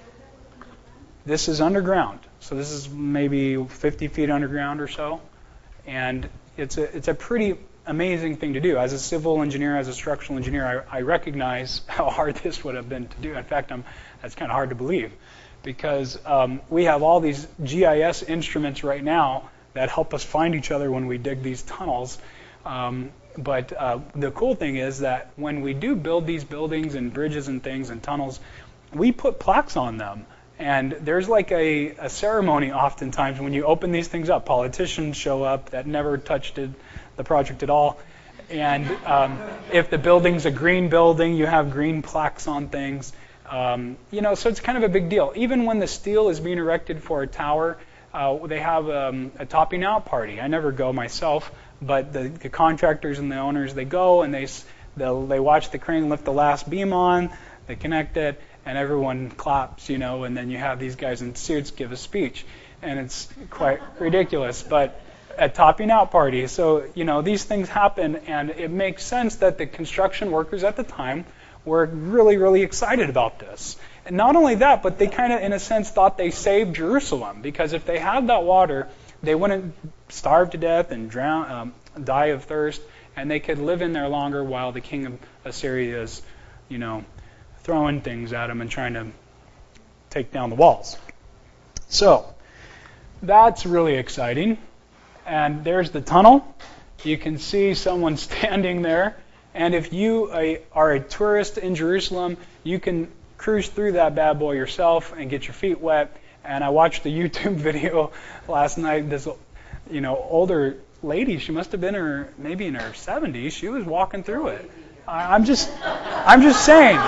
This is underground. So this is maybe fifty feet underground or so. And it's a, it's a pretty amazing thing to do. As a civil engineer, as a structural engineer, I, I recognize how hard this would have been to do. In fact, I'm, that's kind of hard to believe. Because um, we have all these G I S instruments right now that help us find each other when we dig these tunnels. Um, but uh, the cool thing is that when we do build these buildings and bridges and things and tunnels, we put plaques on them. And there's like a, a ceremony oftentimes when you open these things up. Politicians show up that never touched it, the project at all. And um, if the building's a green building, you have green plaques on things. Um, you know, so it's kind of a big deal. Even when the steel is being erected for a tower, uh, they have um, a topping out party. I never go myself, but the, the contractors and the owners, they go and they they watch the crane lift the last beam on, they connect it, and everyone claps, you know, and then you have these guys in suits give a speech. And it's quite ridiculous, but a topping out party. So, you know, these things happen, and it makes sense that the construction workers at the time were really, really excited about this. And not only that, but they kind of, in a sense, thought they saved Jerusalem, because if they had that water, they wouldn't starve to death and drown, um, die of thirst, and they could live in there longer while the king of Assyria is, you know, throwing things at them and trying to take down the walls. So, that's really exciting. And there's the tunnel. You can see someone standing there. And if you are a tourist in Jerusalem, you can cruise through that bad boy yourself and get your feet wet. And I watched the YouTube video last night. This, you know, older lady, she must have been her maybe in her seventies. She was walking through it. I, I'm just, I'm just saying,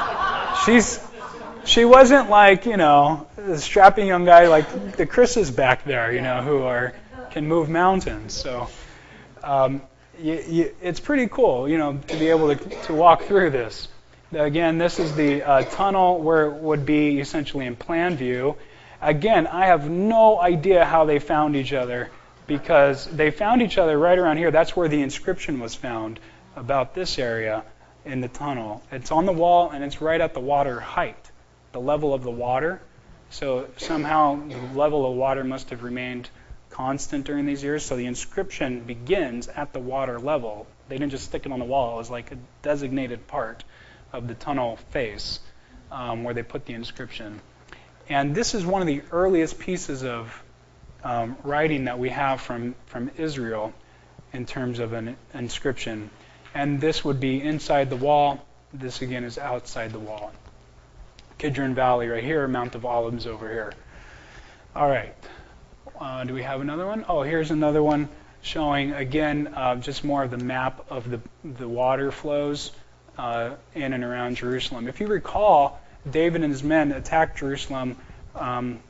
she's, she wasn't like, you know, a strapping young guy like the Chris's back there, you know, who are can move mountains. So. Um, You, you, it's pretty cool, you know, to be able to, to walk through this. Again, this is the uh, tunnel where it would be essentially in plan view. Again, I have no idea how they found each other, because they found each other right around here. That's where the inscription was found about this area in the tunnel. It's on the wall, and it's right at the water height, the level of the water. So somehow the level of water must have remained constant during these years, so the inscription begins at the water level. They didn't just stick it on the wall. It was like a designated part of the tunnel face um, where they put the inscription. And this is one of the earliest pieces of um, writing that we have from, from Israel in terms of an inscription. And this would be inside the wall. This, again, is outside the wall. Kidron Valley right here, Mount of Olives over here. All right. Uh, do we have another one? Oh, here's another one showing, again, uh, just more of the map of the, the water flows uh, in and around Jerusalem. If you recall, David and his men attacked Jerusalem um,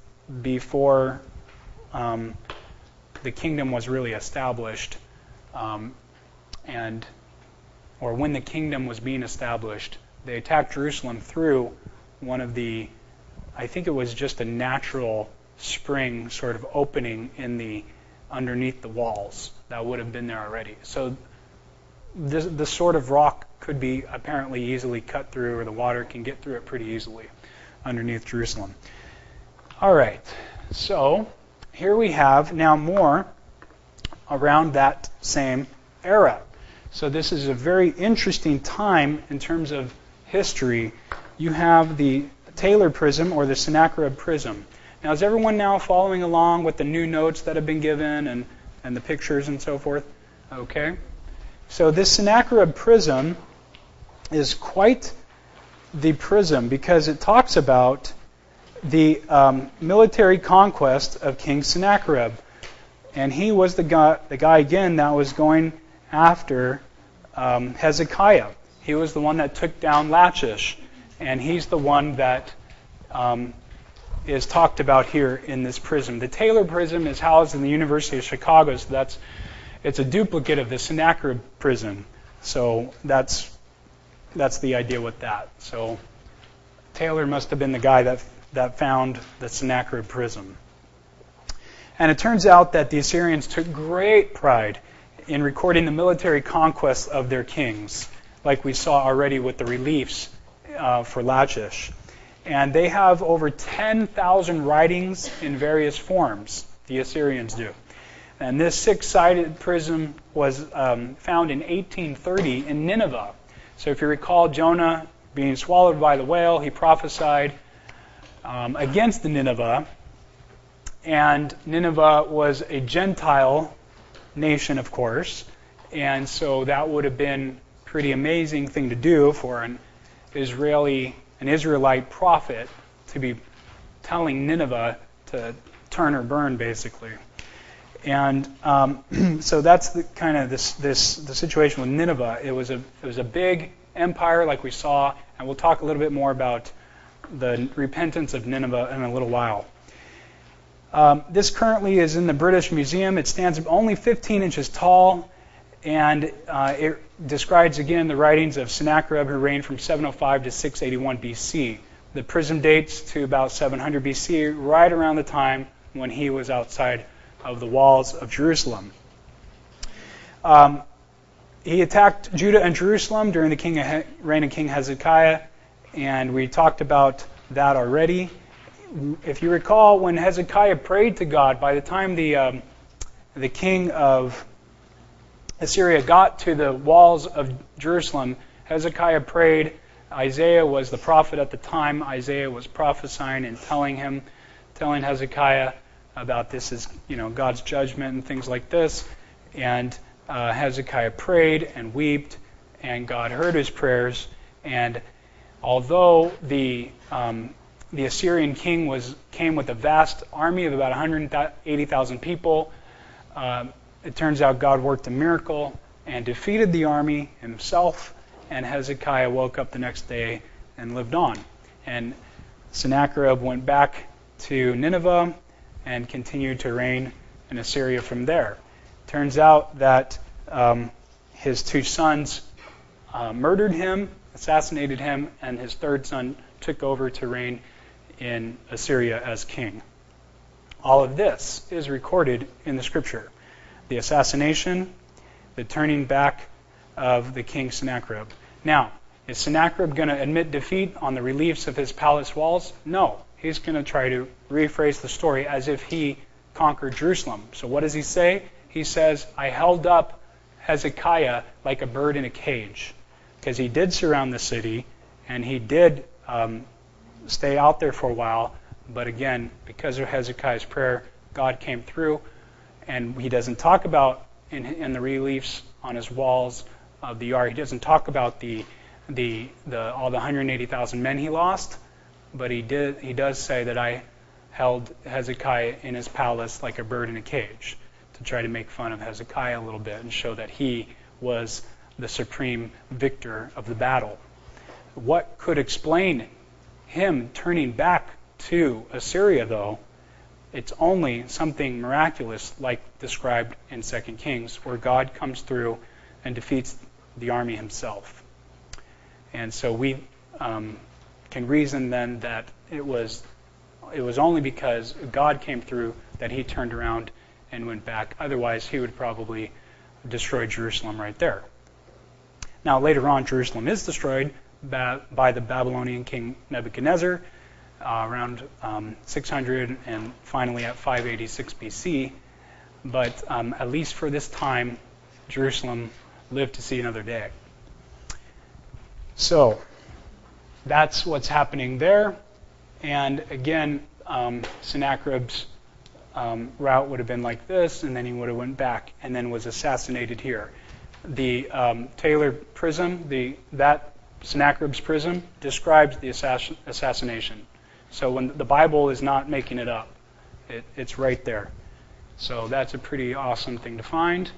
before um, the kingdom was really established, um, and or when the kingdom was being established. They attacked Jerusalem through one of the, I think it was just a natural spring sort of opening in the underneath the walls that would have been there already. So this, this sort of rock could be apparently easily cut through, or the water can get through it pretty easily underneath Jerusalem. All right, so here we have now more around that same era. So this is a very interesting time in terms of history. You have the Taylor prism or the Sennacherib prism. Now, is everyone now following along with the new notes that have been given and, and the pictures and so forth? Okay. So this Sennacherib prism is quite the prism because it talks about the um, military conquest of King Sennacherib. And he was the guy, the guy again, that was going after um, Hezekiah. He was the one that took down Lachish. And he's the one that um, is talked about here in this prism. The Taylor prism is housed in the University of Chicago, so that's it's a duplicate of the Sennacherib prism. So that's that's the idea with that. So Taylor must have been the guy that that found the Sennacherib prism. And it turns out that the Assyrians took great pride in recording the military conquests of their kings, like we saw already with the reliefs uh, for Lachish. And they have over ten thousand writings in various forms, the Assyrians do. And this six-sided prism was um, found in eighteen thirty in Nineveh. So if you recall Jonah being swallowed by the whale, he prophesied um, against the Nineveh. And Nineveh was a Gentile nation, of course. And so that would have been a pretty amazing thing to do for an Israeli, an Israelite prophet to be telling Nineveh to turn or burn, basically. And um, so that's the kind of this this the situation with Nineveh. It was a it was a big empire, like we saw, and we'll talk a little bit more about the repentance of Nineveh in a little while. Um, this currently is in the British Museum. It stands only fifteen inches tall, and uh, it describes again the writings of Sennacherib, who reigned from seven oh five to six eighty-one B C. The prism dates to about seven hundred B C, right around the time when he was outside of the walls of Jerusalem. Um, he attacked Judah and Jerusalem during the king of, reign of King Hezekiah, and we talked about that already. If you recall, when Hezekiah prayed to God, by the time the um, the king of Assyria got to the walls of Jerusalem, Hezekiah prayed. Isaiah was the prophet at the time. Isaiah was prophesying and telling him, telling Hezekiah about this is, you know, God's judgment and things like this. And uh, Hezekiah prayed and wept, and God heard his prayers. And although the um, the Assyrian king was came with a vast army of about one hundred eighty thousand people, uh, it turns out God worked a miracle and defeated the army himself. And Hezekiah woke up the next day and lived on. And Sennacherib went back to Nineveh and continued to reign in Assyria from there. Turns out that um, his two sons uh, murdered him, assassinated him, and his third son took over to reign in Assyria as king. All of this is recorded in the scripture. The assassination, the turning back of the king Sennacherib. Now, is Sennacherib going to admit defeat on the reliefs of his palace walls? No. He's going to try to rephrase the story as if he conquered Jerusalem. So what does he say? He says, I held up Hezekiah like a bird in a cage. Because he did surround the city, and he did um, stay out there for a while. But again, because of Hezekiah's prayer, God came through. And he doesn't talk about in, in the reliefs on his walls of the yard, he doesn't talk about the the the all the one hundred eighty thousand men he lost. But he did. He does say that I held Hezekiah in his palace like a bird in a cage, to try to make fun of Hezekiah a little bit and show that he was the supreme victor of the battle. What could explain him turning back to Assyria, though, it's only something miraculous like described in Second Kings, where God comes through and defeats the army himself. And so we um, can reason then that it was it was only because God came through that he turned around and went back. Otherwise, he would probably destroy Jerusalem right there. Now, later on, Jerusalem is destroyed by, by the Babylonian king Nebuchadnezzar uh, around um, six hundred and finally at five eighty-six B C. But um, at least for this time, Jerusalem lived to see another day. So that's what's happening there. And again, um, Sennacherib's um, route would have been like this, and then he would have went back and then was assassinated here. The um, Taylor prism, the that Sennacherib's prism, describes the assass- assassination. So when the Bible is not making it up, it, it's right there. So that's a pretty awesome thing to find.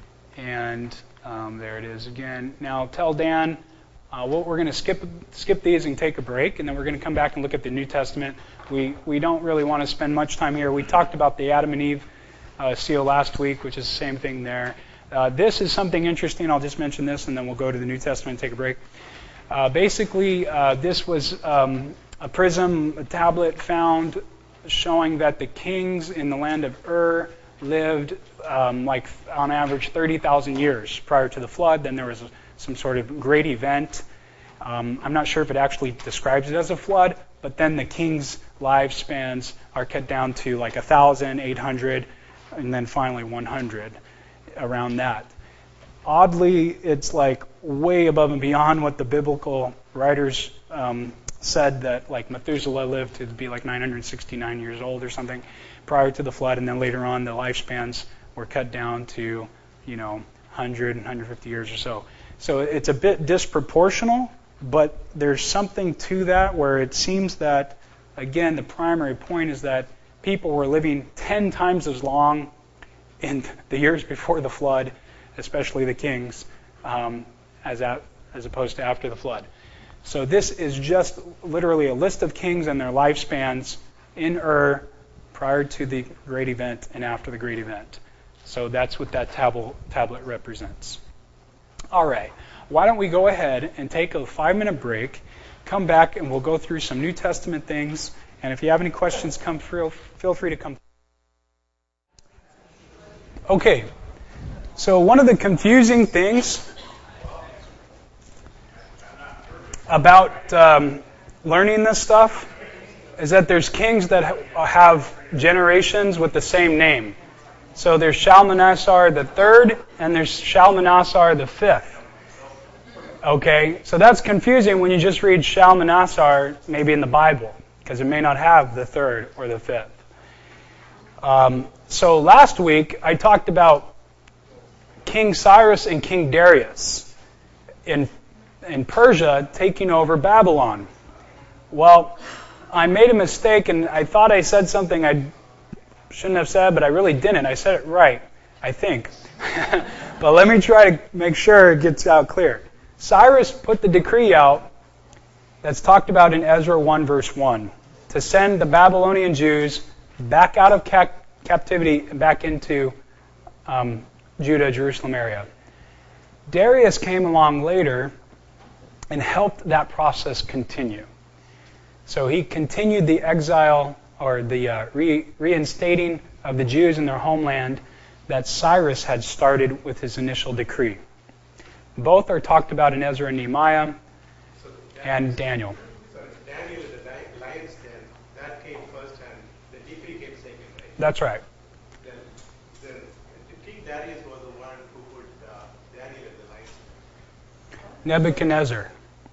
And um, there it is again. Now tell Dan, uh, what we're going to skip skip these and take a break, and then we're going to come back and look at the New Testament. We we don't really want to spend much time here. We talked about the Adam and Eve uh, seal last week, which is the same thing there. Uh, this is something interesting. I'll just mention this, and then we'll go to the New Testament and take a break. Uh, basically, uh, this was um, a prism, a tablet found showing that the kings in the land of Ur lived um, like on average thirty thousand years prior to the flood. Then there was a, some sort of great event. Um, I'm not sure if it actually describes it as a flood, but then the kings' lifespans are cut down to like one thousand, eight hundred, and then finally one hundred, around that. Oddly, it's like way above and beyond what the biblical writers um, said, that like Methuselah lived to be like nine hundred sixty-nine years old or something prior to the flood, and then later on the lifespans were cut down to, you know, one hundred and one hundred fifty years or so. So it's a bit disproportional, but there's something to that where it seems that, again, the primary point is that people were living ten times as long in the years before the flood, especially the kings, um, as, at, as opposed to after the flood. So this is just literally a list of kings and their lifespans in Ur prior to the great event and after the great event. So that's what that tablet, tablet represents. All right. Why don't we go ahead and take a five-minute break, come back, and we'll go through some New Testament things. And if you have any questions, come through, feel free to come. Okay. So one of the confusing things about um, learning this stuff is that there's kings that ha- have generations with the same name. So there's Shalmaneser the third, and there's Shalmaneser the fifth. Okay, so that's confusing when you just read Shalmaneser, maybe in the Bible, because it may not have the third or the fifth. Um, so last week I talked about King Cyrus and King Darius in in Persia taking over Babylon. Well, I made a mistake, and I thought I said something I shouldn't have said, but I really didn't. I said it right, I think. But let me try to make sure it gets out clear. Cyrus put the decree out that's talked about in Ezra one verse one to send the Babylonian Jews back out of cap- captivity and back into um, Judah, Jerusalem area. Darius came along later and helped that process continue. So he continued the exile or the uh, re- reinstating of the Jews in their homeland that Cyrus had started with his initial decree. Both are talked about in Ezra and Nehemiah So and Daniel. So it's Daniel in the lion's den, that came first and the decree came second, right? That's right. Then, then King Darius was the one who put uh, Daniel in the lion's den. Nebuchadnezzar.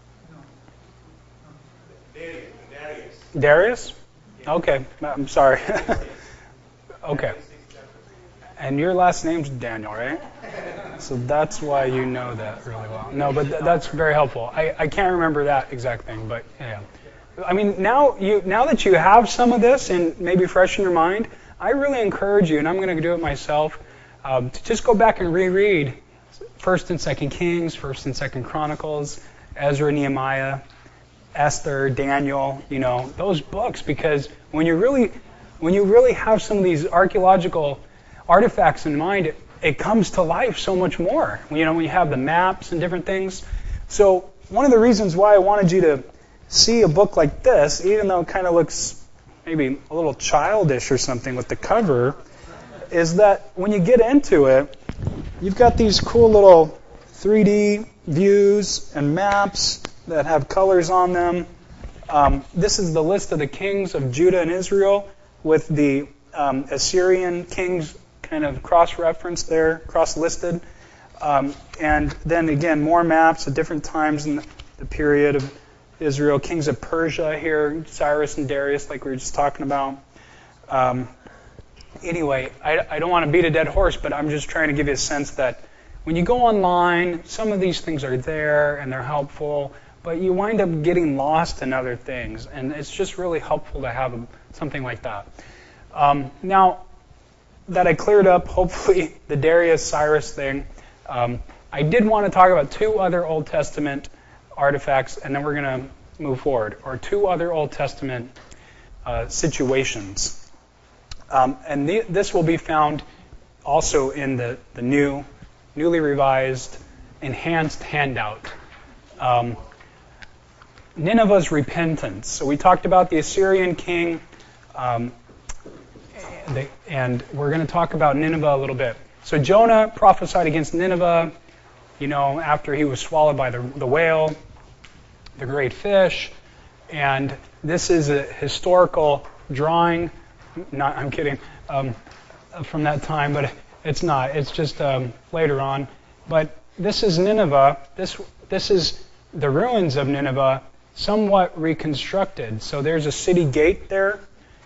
Darius, Darius. Darius? Okay, I'm sorry. Okay. And your last name's Daniel, right? So that's why you know that really well. No, but th- that's very helpful. I, I can't remember that exact thing, but yeah. I mean, now you now that you have some of this and maybe fresh in your mind, I really encourage you, and I'm going to do it myself, um, to just go back and reread First and Second Kings, First and Second Chronicles, Ezra, Nehemiah, Esther, Daniel, you know, those books, because when you really when you really have some of these archaeological artifacts in mind, it, it comes to life so much more. You know, when you have the maps and different things. So one of the reasons why I wanted you to see a book like this, even though it kind of looks maybe a little childish or something with the cover, is that when you get into it, you've got these cool little three D views and maps that have colors on them. Um, this is the list of the kings of Judah and Israel with the um, Assyrian kings kind of cross-referenced there, cross-listed. Um, and then again, more maps at different times in the, the period of Israel. Kings of Persia here, Cyrus and Darius, like we were just talking about. Um, anyway, I, I don't want to beat a dead horse, but I'm just trying to give you a sense that when you go online, some of these things are there and they're helpful, but you wind up getting lost in other things, and it's just really helpful to have a, something like that. Um, now, that I cleared up, hopefully, the Darius Cyrus thing, um, I did want to talk about two other Old Testament artifacts, and then we're going to move forward, or two other Old Testament uh, situations. Um, and the, this will be found also in the, the new, newly revised, enhanced handout. Um, Nineveh's repentance. So we talked about the Assyrian king, um, they, and we're going to talk about Nineveh a little bit. So Jonah prophesied against Nineveh, you know, after he was swallowed by the, the whale, the great fish, and this is a historical drawing. Not, I'm kidding, um, from that time, but it's not. It's just um, later on. But this is Nineveh. This this is the ruins of Nineveh, somewhat reconstructed. So there's a city gate there,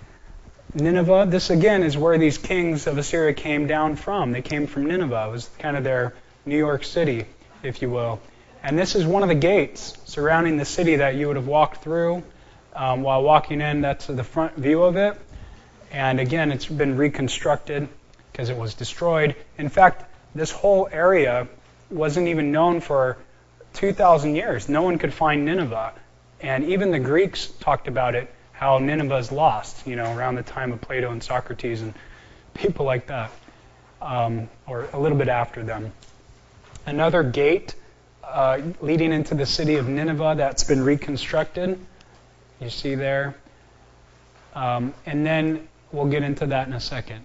Nineveh. This again is where these kings of Assyria came down from. They came from Nineveh. It was kind of their New York City, if you will. And this is one of the gates surrounding the city that you would have walked through. Um, while walking in, that's the front view of it. And again, it's been reconstructed because it was destroyed. In fact, this whole area wasn't even known for two thousand years. No one could find Nineveh. And even the Greeks talked about it, how Nineveh is lost, you know, around the time of Plato and Socrates and people like that, um, or a little bit after them. Another gate uh, leading into the city of Nineveh that's been reconstructed. You see there. Um, and then we'll get into that in a second.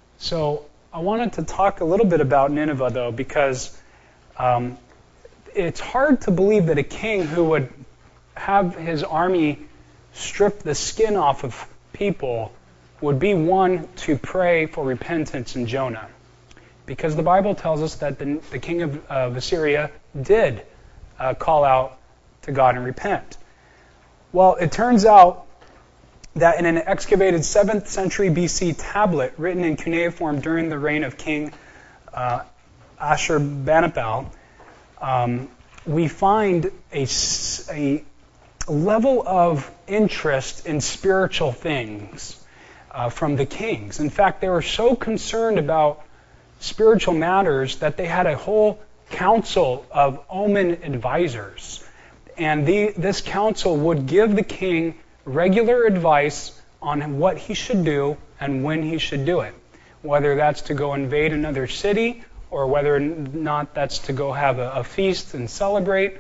So I wanted to talk a little bit about Nineveh, though, because um, it's hard to believe that a king who would have his army strip the skin off of people would be one to pray for repentance in Jonah. Because the Bible tells us that the, the king of, of Assyria did uh, call out to God and repent. Well, it turns out that in an excavated seventh century B C tablet written in cuneiform during the reign of King uh, Ashurbanipal, um, we find a, a level of interest in spiritual things uh, from the kings. In fact, they were so concerned about spiritual matters that they had a whole council of omen advisors. And the, this council would give the king regular advice on what he should do and when he should do it. Whether that's to go invade another city, or whether or not that's to go have a, a feast and celebrate,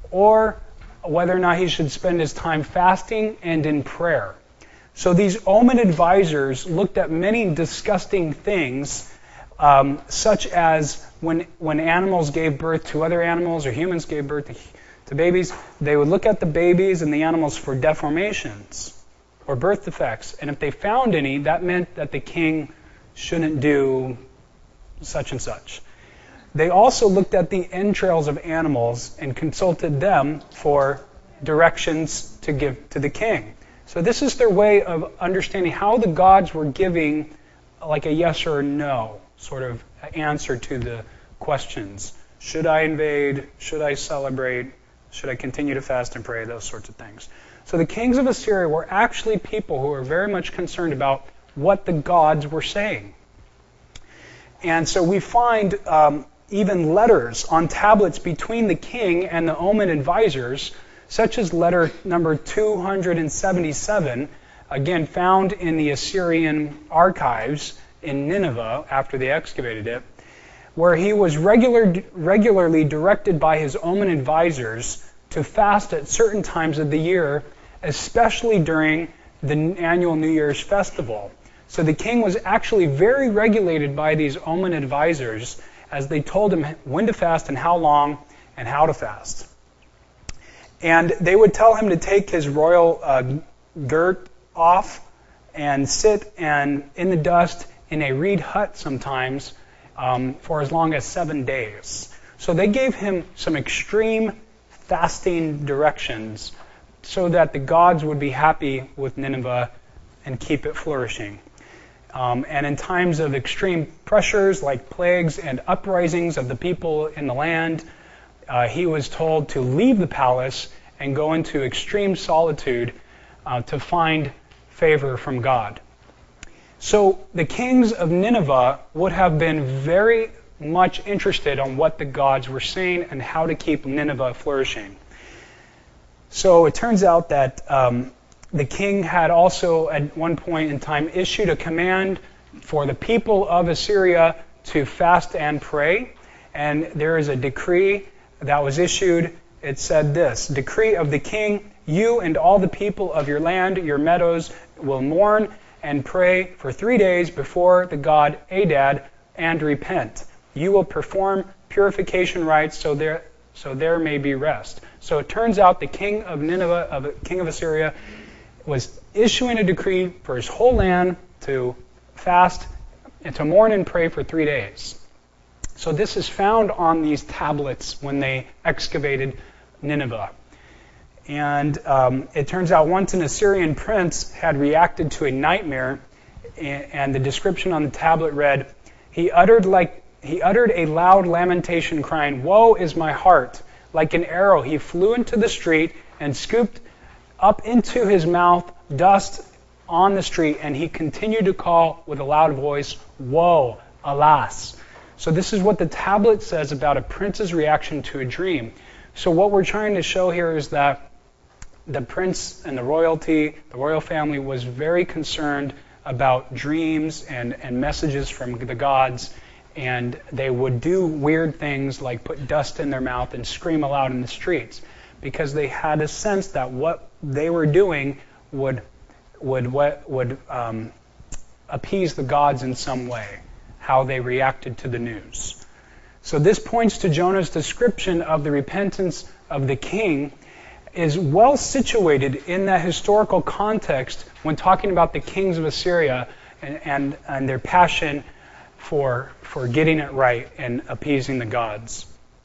or whether or not he should spend his time fasting and in prayer. So these omen advisors looked at many disgusting things, um, such as when when animals gave birth to other animals, or humans gave birth to to babies, they would look at the babies and the animals for deformations or birth defects. And if they found any, that meant that the king shouldn't do such and such. They also looked at the entrails of animals and consulted them for directions to give to the king. So this is their way of understanding how the gods were giving like a yes or no sort of answer to the questions. Should I invade? Should I celebrate? Should I continue to fast and pray? Those sorts of things. So the kings of Assyria were actually people who were very much concerned about what the gods were saying. And so we find um, even letters on tablets between the king and the omen advisors such as letter number two hundred seventy-seven, again found in the Assyrian archives in Nineveh after they excavated it, where he was regular, regularly directed by his Omen advisors to fast at certain times of the year, especially during the annual New Year's festival. So the king was actually very regulated by these Omen advisors as they told him when to fast and how long and how to fast. And they would tell him to take his royal uh, girt off and sit and in the dust in a reed hut sometimes um, for as long as seven days. So they gave him some extreme fasting directions so that the gods would be happy with Nineveh and keep it flourishing. Um, and in times of extreme pressures like plagues and uprisings of the people in the land, uh, he was told to leave the palace and go into extreme solitude uh, to find favor from God. So the kings of Nineveh would have been very much interested on what the gods were saying and how to keep Nineveh flourishing. So it turns out that um, the king had also at one point in time issued a command for the people of Assyria to fast and pray. And there is a decree that was issued. It said this, "Decree of the king, you and all the people of your land, your meadows, will mourn and pray for three days before the god Adad and repent. You will perform purification rites so there, so there may be rest." So it turns out the king of Nineveh, of king of Assyria, was issuing a decree for his whole land to fast and to mourn and pray for three days. So this is found on these tablets when they excavated Nineveh. And um, it turns out once an Assyrian prince had reacted to a nightmare, and the description on the tablet read, he uttered like he uttered a loud lamentation, crying, "Woe is my heart! Like an arrow, he flew into the street and scooped up into his mouth dust on the street, and he continued to call with a loud voice, 'Woe, alas!'" So this is what the tablet says about a prince's reaction to a dream. So what we're trying to show here is that the prince and the royalty, the royal family, was very concerned about dreams and, and messages from the gods, and they would do weird things like put dust in their mouth and scream aloud in the streets because they had a sense that what they were doing would would what would um, appease the gods in some way, how they reacted to the news. So this points to Jonah's description of the repentance of the king is well situated in that historical context when talking about the kings of Assyria and, and, and their passion for, for getting it right and appeasing the gods.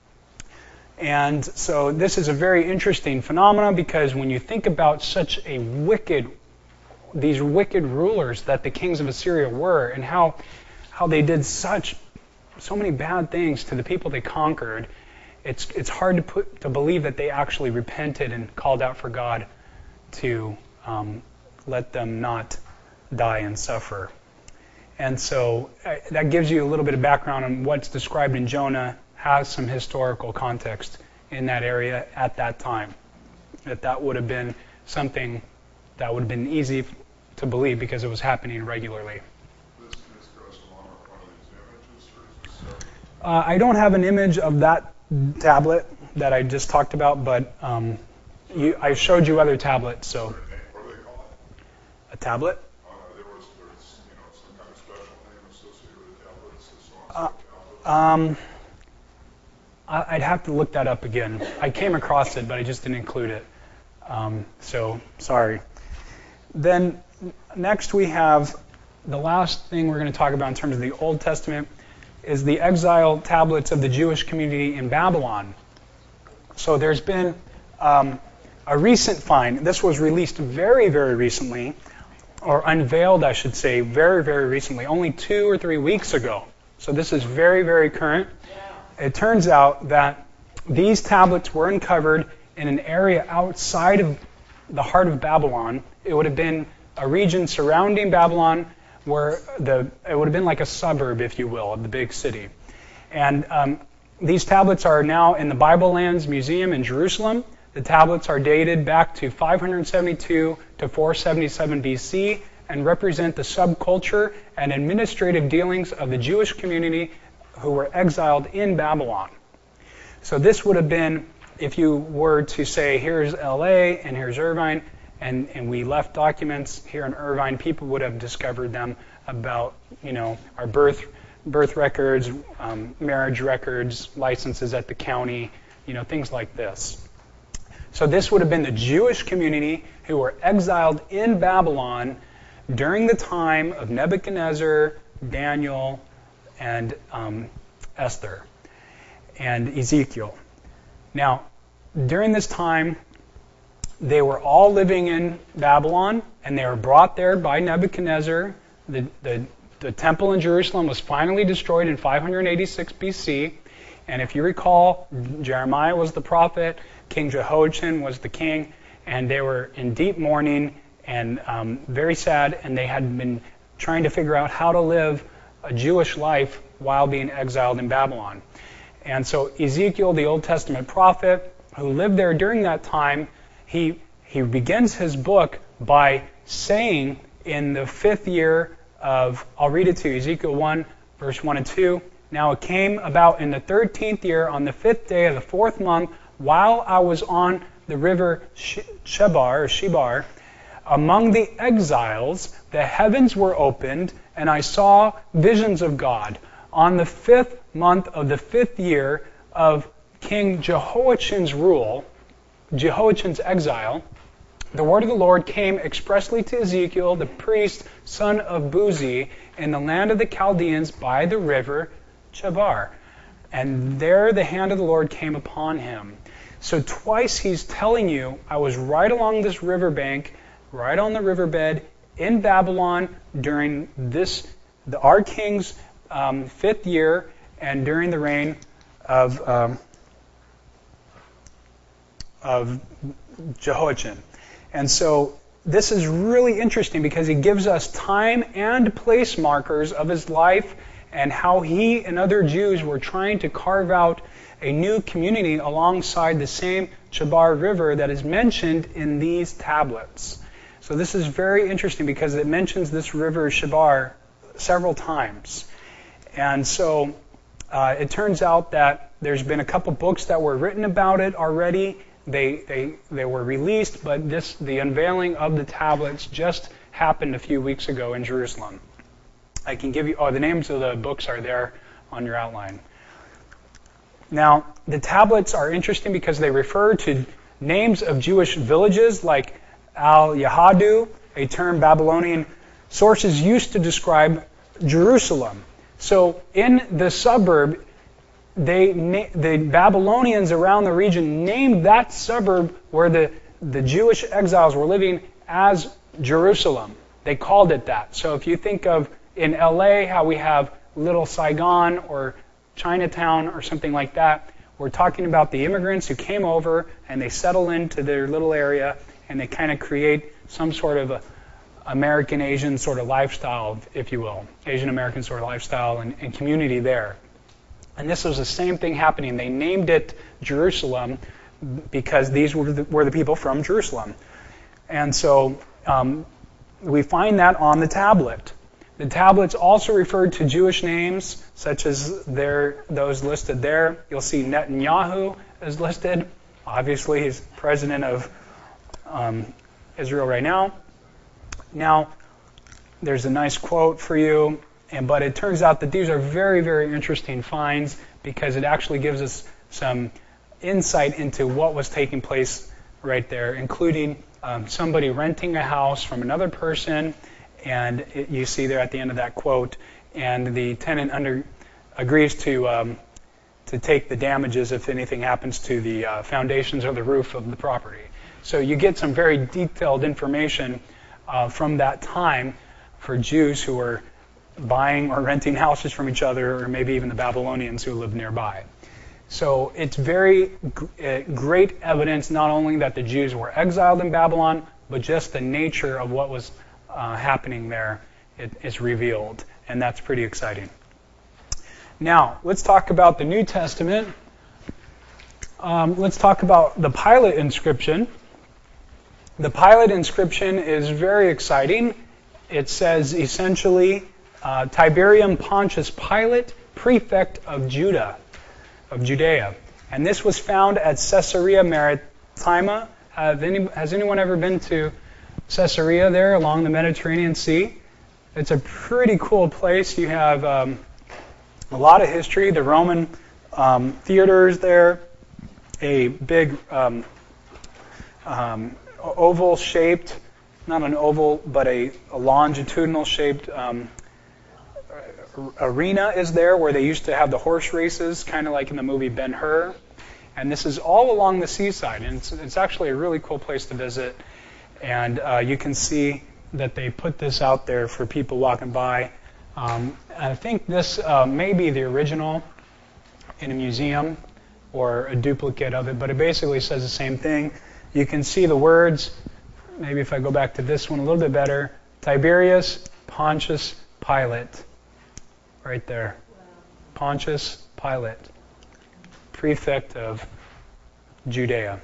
And so this is a very interesting phenomenon because when you think about such a wicked, these wicked rulers that the kings of Assyria were and how, how they did such so many bad things to the people they conquered, It's it's hard to put to believe that they actually repented and called out for God to um, let them not die and suffer. And so uh, that gives you a little bit of background on what's described in Jonah, has some historical context in that area at that time. That that would have been something that would have been easy to believe because it was happening regularly. This, this goes along with one of these images, or is this separate? Uh, I don't have an image of that tablet that I just talked about, but um, you, I showed you other tablets. So What do they call it? a tablet. Uh, there was, there's, you know, some kind of special name associated with the tablets, this one's Uh, tablet. Um, I- I'd have to look that up again. I came across it, but I just didn't include it. Um, so sorry. Then next we have the last thing we're going to talk about in terms of the Old Testament is the exile tablets of the Jewish community in Babylon. So there's been um, a recent find. This was released very, very recently, or unveiled, I should say, very, very recently, only two or three weeks ago. So this is very, very current. It turns out that these tablets were uncovered in an area outside of the heart of Babylon. It would have been a region surrounding Babylon where the it would have been like a suburb, if you will, of the big city. And um, these tablets are now in the Bible Lands Museum in Jerusalem. The tablets are dated back to five seventy-two to four seventy-seven B C and represent the subculture and administrative dealings of the Jewish community who were exiled in Babylon. So this would have been, if you were to say, here's L A and here's Irvine, and, and we left documents here in Irvine, people would have discovered them about, you know, our birth birth records, um, marriage records, licenses at the county, you know, things like this. So this would have been the Jewish community who were exiled in Babylon during the time of Nebuchadnezzar, Daniel, and um, Esther, and Ezekiel. Now, during this time, they were all living in Babylon, and they were brought there by Nebuchadnezzar. The, the, the temple in Jerusalem was finally destroyed in five eighty-six B C, and if you recall, Jeremiah was the prophet, King Jehoiachin was the king, and they were in deep mourning and um, very sad, and they had been trying to figure out how to live a Jewish life while being exiled in Babylon. And so Ezekiel, the Old Testament prophet, who lived there during that time, he he begins his book by saying in the fifth year of, I'll read it to you, Ezekiel one, verse one and two, "Now it came about in the thirteenth year, on the fifth day of the fourth month, while I was on the river Shebar, or Shebar, among the exiles, the heavens were opened, and I saw visions of God. On the fifth month of the fifth year of King Jehoiachin's rule," Jehoiachin's exile, "the word of the Lord came expressly to Ezekiel, the priest, son of Buzi, in the land of the Chaldeans by the river Chebar. And there the hand of the Lord came upon him." So twice he's telling you, I was right along this riverbank, right on the riverbed in Babylon during this, the, our king's um, fifth year, and during the reign of um, of Jehoiachin. And so this is really interesting because he gives us time and place markers of his life and how he and other Jews were trying to carve out a new community alongside the same Chebar River that is mentioned in these tablets. So this is very interesting because it mentions this river Chebar several times. And so uh, it turns out that there's been a couple books that were written about it already. They they they were released, but this the unveiling of the tablets just happened a few weeks ago in Jerusalem. I can give you, oh, the names of the books are there on your outline. Now, the tablets are interesting because they refer to names of Jewish villages like Al-Yahadu, a term Babylonian sources used to describe Jerusalem. So in the suburb, they the Babylonians around the region named that suburb where the, the Jewish exiles were living as Jerusalem. They called it that. So if you think of in L A how we have Little Saigon or Chinatown or something like that, we're talking about the immigrants who came over and they settle into their little area and they kind of create some sort of a American Asian sort of lifestyle, if you will, Asian American sort of lifestyle and, and community there. And this was the same thing happening. They named it Jerusalem because these were the, were the people from Jerusalem. And so um, we find that on the tablet. The tablets also referred to Jewish names, such as their, those listed there. You'll see Netanyahu is listed. Obviously, he's president of um, Israel right now. Now, there's a nice quote for you, and but it turns out that these are very, very interesting finds because it actually gives us some insight into what was taking place right there, including um, somebody renting a house from another person, and it, you see there at the end of that quote, and the tenant under agrees to um, to take the damages if anything happens to the uh, foundations or the roof of the property. So you get some very detailed information uh, from that time for Jews who were buying or renting houses from each other, or maybe even the Babylonians who lived nearby. So it's very g- uh, great evidence not only that the Jews were exiled in Babylon, but just the nature of what was uh, happening there it, is revealed, and that's pretty exciting. Now, let's talk about the New Testament. um, let's talk about the Pilate inscription. The Pilate inscription is very exciting. It says essentially, uh, Tiberium Pontius Pilate, prefect of Judah, of Judea. And this was found at Caesarea Maritima. Have any, has anyone ever been to Caesarea there along the Mediterranean Sea? It's a pretty cool place. You have um, a lot of history. The Roman um, theaters there, a big um, um, oval-shaped, not an oval, but a, a longitudinal-shaped um, arena is there where they used to have the horse races, kind of like in the movie Ben-Hur. And this is all along the seaside, and it's, it's actually a really cool place to visit. And uh, you can see that they put this out there for people walking by. Um, I think this uh, may be the original in a museum or a duplicate of it, but it basically says the same thing. You can see the words. Maybe if I go back to this one a little bit better, Tiberius Pontius Pilate, right there. Pontius Pilate, prefect of Judea.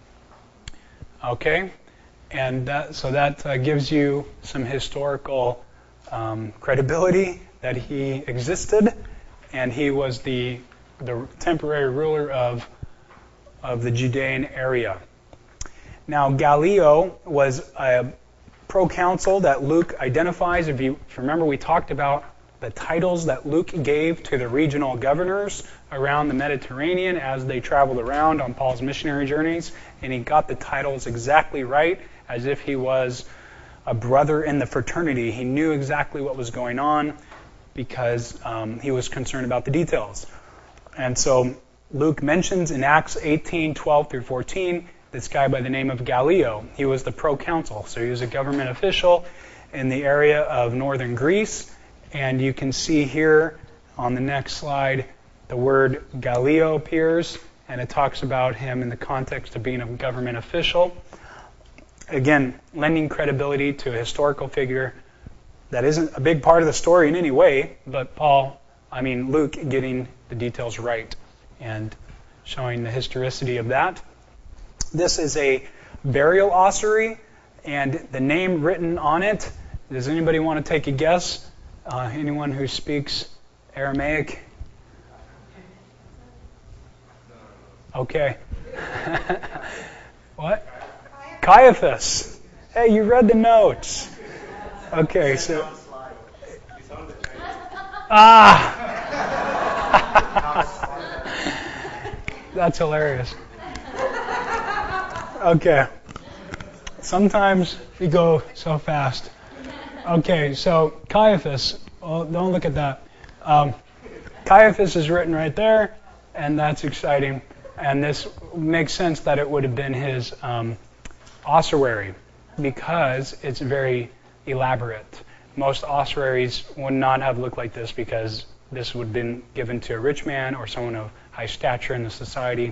Okay, and that, so that uh, gives you some historical um, credibility that he existed, and he was the the temporary ruler of of the Judean area. Now, Gallio was a proconsul that Luke identifies. If you, if you remember, we talked about the titles that Luke gave to the regional governors around the Mediterranean as they traveled around on Paul's missionary journeys, and he got the titles exactly right, as if he was a brother in the fraternity. He knew exactly what was going on because um, he was concerned about the details. And so Luke mentions in Acts eighteen, twelve through fourteen, this guy by the name of Gallio. He was the proconsul, so he was a government official in the area of northern Greece. And you can see here on the next slide, the word Gallio appears, and it talks about him in the context of being a government official. Again, lending credibility to a historical figure that isn't a big part of the story in any way, but Paul, I mean Luke, getting the details right and showing the historicity of that. This is a burial ossuary, and the name written on it, does anybody want to take a guess? Uh, anyone who speaks Aramaic? Okay. What? Caiaphas. Hey, you read the notes. Okay, so. Ah! That's hilarious. Okay. Sometimes we go so fast. Okay, so Caiaphas, well, don't look at that. Um, Caiaphas is written right there, and that's exciting. And this makes sense that it would have been his um, ossuary, because it's very elaborate. Most ossuaries would not have looked like this, because this would have been given to a rich man or someone of high stature in the society.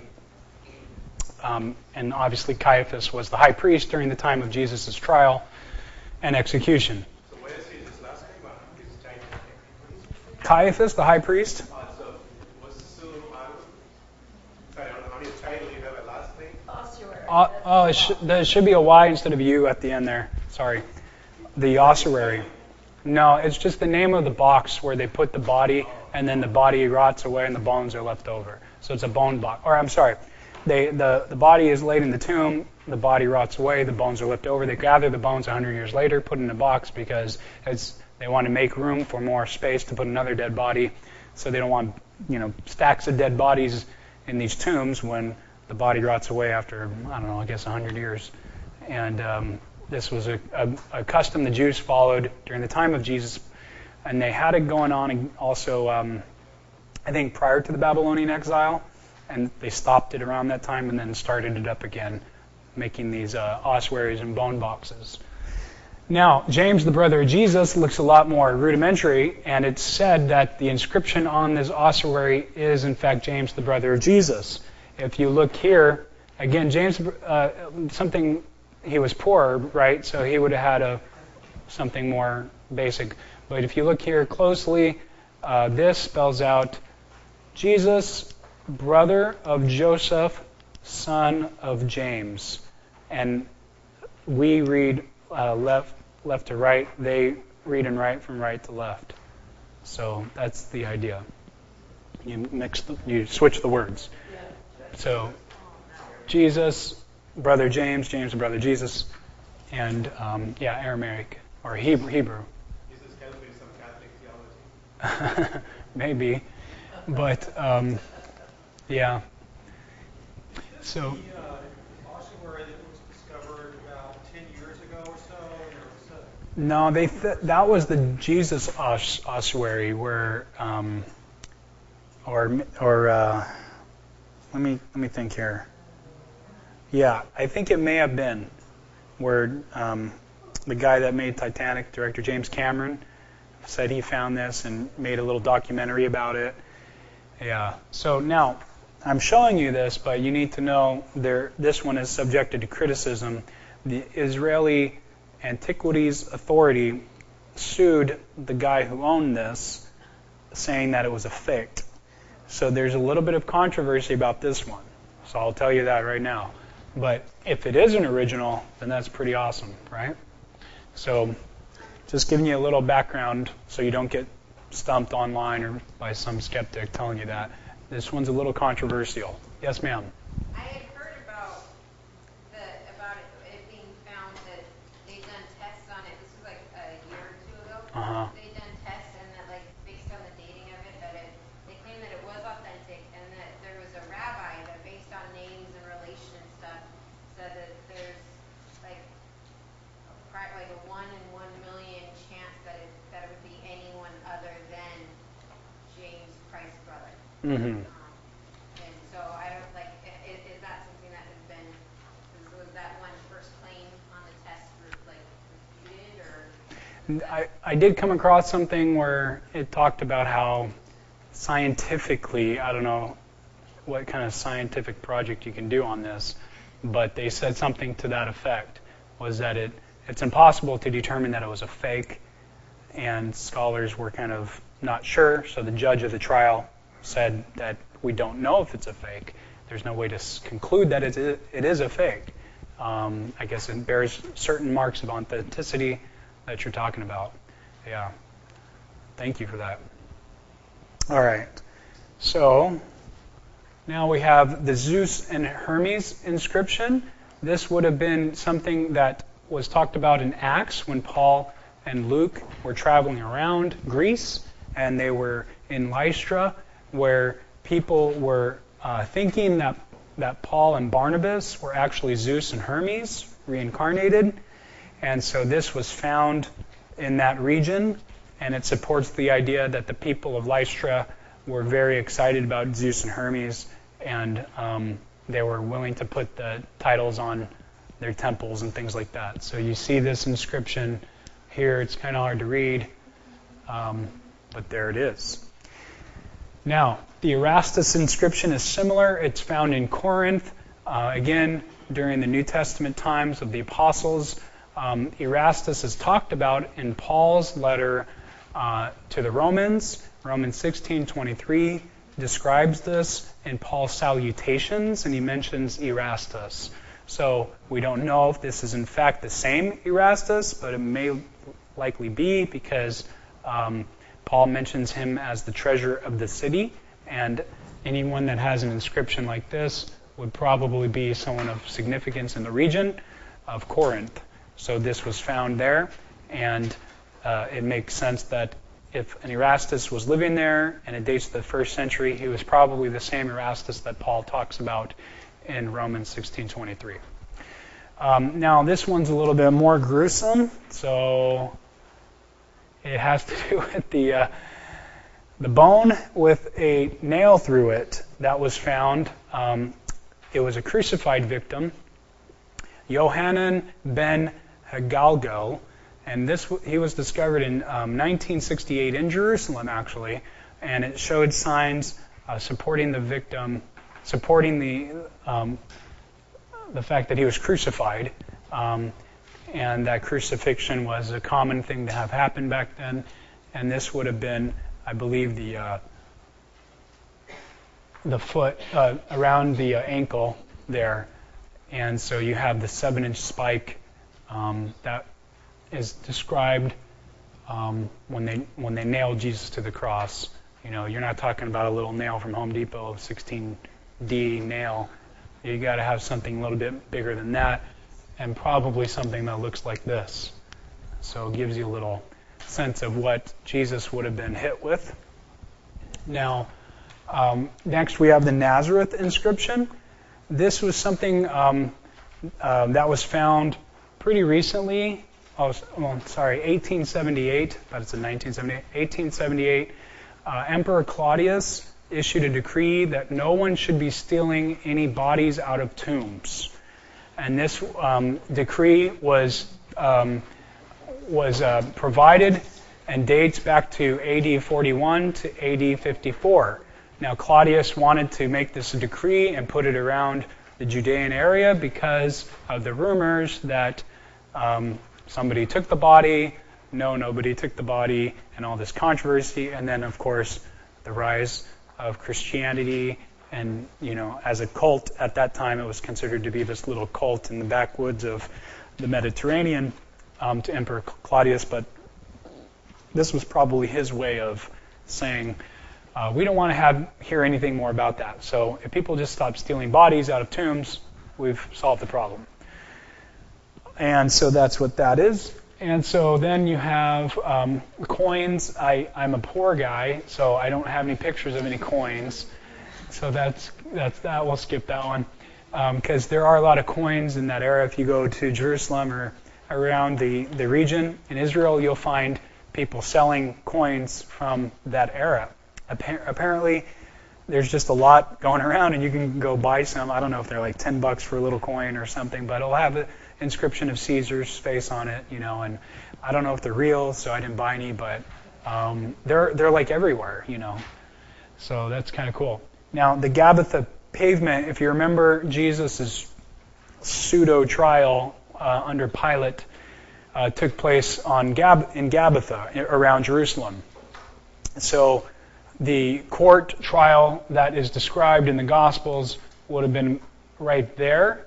Um, and obviously Caiaphas was the high priest during the time of Jesus' trial and execution. So where is his last name? Uh, his title? Caiaphas, the high priest? Uh, so, what's so, uh, sorry, on, on his title you have a last name? Ossuary. Uh, oh, it sh- there should be a Y instead of U at the end there. Sorry. The ossuary. No, it's just the name of the box where they put the body, and then the body rots away and the bones are left over. So it's a bone box. Or I'm sorry. They, the, the body is laid in the tomb, the body rots away, the bones are left over. They gather the bones one hundred years later, put it in a box, because it's, they want to make room for more space to put another dead body. So they don't want, you know, stacks of dead bodies in these tombs when the body rots away after, I don't know, I guess one hundred years. And um, this was a, a, a custom the Jews followed during the time of Jesus. And they had it going on also, um, I think, prior to the Babylonian exile. And they stopped it around that time and then started it up again, making these uh, ossuaries and bone boxes. Now, James, the brother of Jesus, looks a lot more rudimentary, and it's said that the inscription on this ossuary is, in fact, James, the brother of Jesus. If you look here, again, James, uh, something, he was poor, right? So he would have had a something more basic. But if you look here closely, uh, this spells out Jesus, brother of Joseph son of James. And we read uh, left left to right. They read and write from right to left. So that's the idea. You mix, the, you switch the words. So Jesus, brother James, James and brother Jesus, and um, yeah, Aramaic or Hebrew. Hebrew. Is this help in some Catholic theology? Maybe, but um, yeah. So. The uh, ossuary that was discovered about ten years ago or so. There was a, No, they th- that was the Jesus os- ossuary, where, um, or or uh, let me let me think here. Yeah, I think it may have been where um, the guy that made Titanic, director James Cameron, said he found this and made a little documentary about it. Yeah. So now I'm showing you this, but you need to know there. This one is subjected to criticism. The Israeli Antiquities Authority sued the guy who owned this, saying that it was a fake. So there's a little bit of controversy about this one. So I'll tell you that right now. But if it is an original, then that's pretty awesome, right? So just giving you a little background so you don't get stumped online or by some skeptic telling you that. This one's a little controversial. Yes, ma'am. I had heard about the about it, it being found that they've done tests on it. This was like a year or two ago. Uh-huh. They'd done tests and that like based on the dating of it, that it they claimed that it was authentic and that there was a rabbi that based on names and relation and stuff said that there's like a, pri- like a one in one million chance that it that it would be anyone other than James Christ's brother. Mm-hmm. And so I don't like, i- is, is that something that has been, was, was that one first claim on the test re- like refuted or? I, I did come across something where it talked about how scientifically, I don't know what kind of scientific project you can do on this, but they said something to that effect, was that it it's impossible to determine that it was a fake, and scholars were kind of not sure, so the judge of the trial said that we don't know if it's a fake. There's no way to s- conclude that it is, it is a fake. Um, I guess it bears certain marks of authenticity that you're talking about. Yeah. Thank you for that. All right. So now we have the Zeus and Hermes inscription. This would have been something that was talked about in Acts when Paul and Luke were traveling around Greece, and they were in Lystra, where people were uh, thinking that, that Paul and Barnabas were actually Zeus and Hermes reincarnated. And so this was found in that region, and it supports the idea that the people of Lystra were very excited about Zeus and Hermes, and um, they were willing to put the titles on their temples and things like that. So you see this inscription here. It's kind of hard to read, um, but there it is. Now, the Erastus inscription is similar. It's found in Corinth, uh, again, during the New Testament times of the apostles. Um, Erastus is talked about in Paul's letter uh, to the Romans. Romans sixteen twenty-three describes this in Paul's salutations, and he mentions Erastus. So we don't know if this is in fact the same Erastus, but it may likely be, because um, Paul mentions him as the treasurer of the city, and anyone that has an inscription like this would probably be someone of significance in the region of Corinth. So this was found there, and uh, it makes sense that if an Erastus was living there and it dates to the first century, he was probably the same Erastus that Paul talks about in Romans sixteen twenty-three. Um, now this one's a little bit more gruesome, so it has to do with the uh, the bone with a nail through it that was found. Um, it was a crucified victim, Yohanan ben Hagalgo, and this he was discovered in um, nineteen sixty-eight in Jerusalem, actually, and it showed signs uh, supporting the victim, supporting the um, the fact that he was crucified, um, and that crucifixion was a common thing to have happened back then, and this would have been, I believe, the uh, the foot uh, around the uh, ankle, there. And so you have the seven-inch spike um, that is described um, when they when they nailed Jesus to the cross. You know, you're not talking about a little nail from Home Depot, sixteen D nail. You got to have something a little bit bigger than that, and probably something that looks like this. So it gives you a little sense of what Jesus would have been hit with. Now, um, next we have the Nazareth inscription. This was something um, uh, that was found pretty recently. Oh, well, sorry, eighteen seventy-eight, but it's in nineteen seventy-eight. eighteen seventy-eight, uh, Emperor Claudius issued a decree that no one should be stealing any bodies out of tombs. And this um, decree was um, was uh, provided and dates back to A D forty-one to A D fifty-four. Now, Claudius wanted to make this a decree and put it around the Judean area because of the rumors that um, somebody took the body, no, nobody took the body, and all this controversy. And then, of course, the rise of Christianity. And, you know, as a cult at that time, it was considered to be this little cult in the backwoods of the Mediterranean um, to Emperor Claudius. But this was probably his way of saying, uh, we don't want to have hear anything more about that. So if people just stop stealing bodies out of tombs, we've solved the problem. And so that's what that is. And so then you have um, coins. I, I'm a poor guy, so I don't have any pictures of any coins. So that's that's that. We'll skip that one because um, there are a lot of coins in that era. If you go to Jerusalem or around the, the region in Israel, you'll find people selling coins from that era. Appar- apparently, there's just a lot going around, and you can go buy some. I don't know if they're like ten bucks for a little coin or something, but it'll have an inscription of Caesar's face on it, you know. And I don't know if they're real, so I didn't buy any, but um, they're they're like everywhere, you know. So that's kind of cool. Now, the Gabbatha pavement, if you remember Jesus' pseudo trial uh, under Pilate, uh, took place on Gab- in Gabbatha around Jerusalem. So the court trial that is described in the Gospels would have been right there.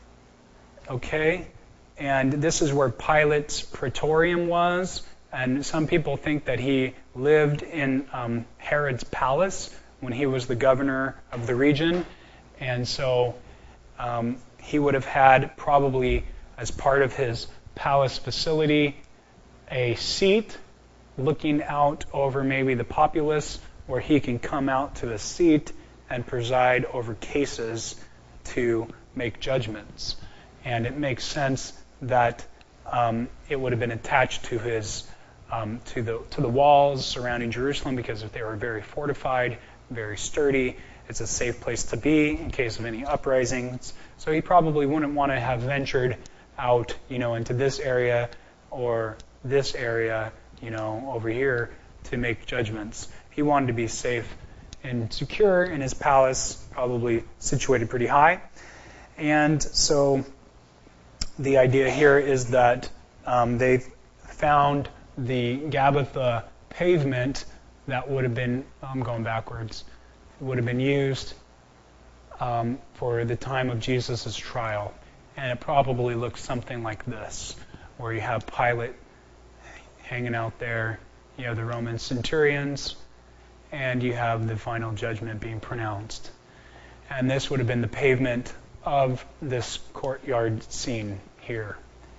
Okay? And this is where Pilate's praetorium was. And some people think that he lived in um, Herod's palace when he was the governor of the region. And so um, he would have had probably as part of his palace facility a seat looking out over maybe the populace where he can come out to the seat and preside over cases to make judgments. And it makes sense that um, it would have been attached to his um, to the to the walls surrounding Jerusalem because they were very fortified, very sturdy. It's a safe place to be in case of any uprisings. So he probably wouldn't want to have ventured out, you know, into this area or this area, you know, over here to make judgments. He wanted to be safe and secure in his palace, probably situated pretty high. And so the idea here is that um, they found the Gabbatha pavement that would have been, I'm going backwards, would have been used um, for the time of Jesus' trial. And it probably looks something like this, where you have Pilate hanging out there, you have the Roman centurions, and you have the final judgment being pronounced. And this would have been the pavement of this courtyard scene here.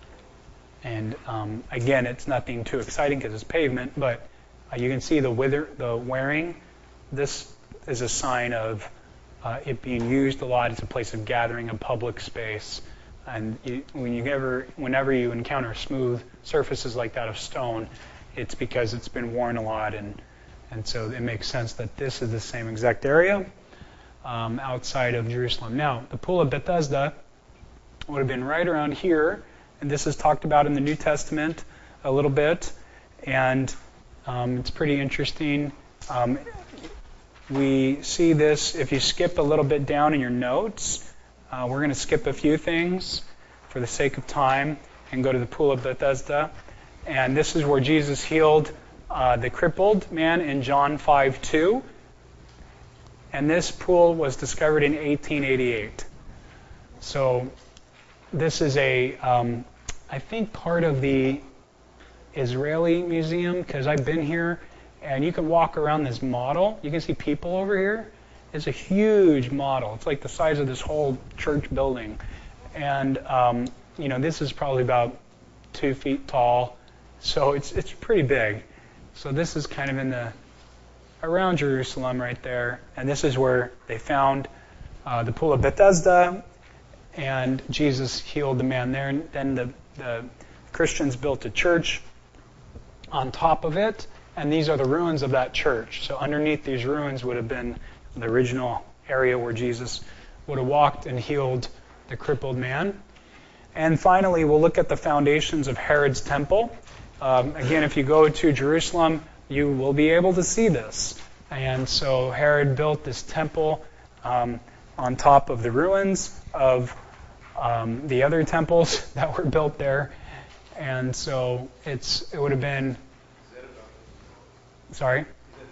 And um, again, it's nothing too exciting because it's pavement, but uh, you can see the wither, the wearing. This is a sign of uh, it being used a lot. It's a place of gathering, a public space. And you, when you ever, whenever you encounter smooth surfaces like that of stone, it's because it's been worn a lot, and and so it makes sense that this is the same exact area um, outside of Jerusalem. Now, the Pool of Bethesda would have been right around here, and this is talked about in the New Testament a little bit, and um, it's pretty interesting. Um, we see this if you skip a little bit down in your notes. Uh, we're going to skip a few things for the sake of time and go to the Pool of Bethesda. And this is where Jesus healed uh, the crippled man in John five two. And this pool was discovered in eighteen eighty-eight. So this is a, um, I think, part of the Israeli museum, because I've been here, and you can walk around this model. You can see people over here. It's a huge model. It's like the size of this whole church building. And, um, you know, this is probably about two feet tall. So it's it's pretty big. So this is kind of in the, around Jerusalem right there. And this is where they found uh, the pool of Bethesda. And Jesus healed the man there. And then the, the Christians built a church on top of it. And these are the ruins of that church. So underneath these ruins would have been the original area where Jesus would have walked and healed the crippled man. And finally, we'll look at the foundations of Herod's temple. Um, again, if you go to Jerusalem, you will be able to see this. And so Herod built this temple um, on top of the ruins of um, the other temples that were built there. And so it's it would have been... Sorry?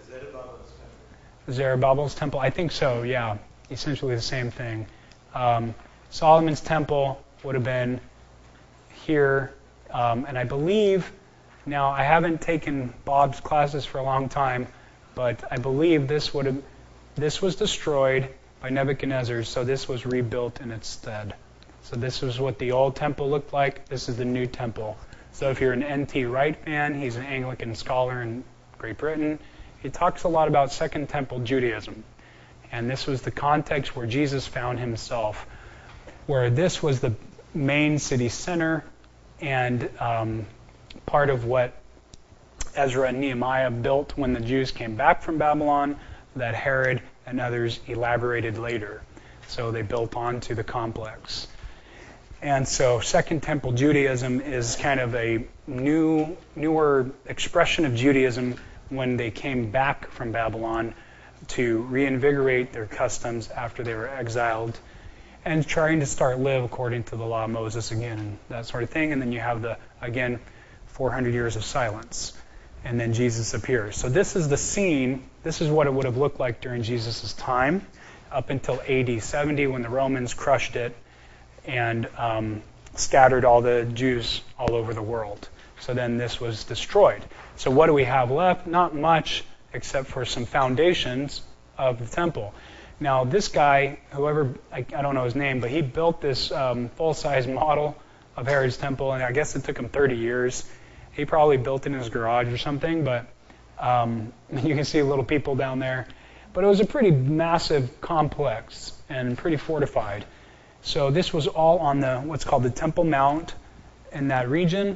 Zerubbabel's temple. I think so, yeah. Essentially the same thing. Um, Solomon's temple would have been here. Um, and I believe, now I haven't taken Bob's classes for a long time, but I believe this would have, this was destroyed by Nebuchadnezzar, so this was rebuilt in its stead. So this was what the old temple looked like. This is the new temple. So if you're an N T Wright fan, he's an Anglican scholar in Great Britain. He talks a lot about Second Temple Judaism. And this was the context where Jesus found himself, where this was the main city center and um, part of what Ezra and Nehemiah built when the Jews came back from Babylon, that Herod and others elaborated later. So they built onto the complex. And so Second Temple Judaism is kind of a new, newer expression of Judaism when they came back from Babylon to reinvigorate their customs after they were exiled and trying to start live according to the law of Moses again and that sort of thing. And then you have the, again, four hundred years of silence. And then Jesus appears. So this is the scene. This is what it would have looked like during Jesus' time up until A D seventy when the Romans crushed it and um, scattered all the Jews all over the world. So then this was destroyed. So what do we have left? Not much, except for some foundations of the temple. Now, this guy, whoever, I, I don't know his name, but he built this um, full-size model of Herod's temple, and I guess it took him thirty years. He probably built it in his garage or something, but um, you can see little people down there. But it was a pretty massive complex and pretty fortified. So this was all on the what's called the Temple Mount in that region.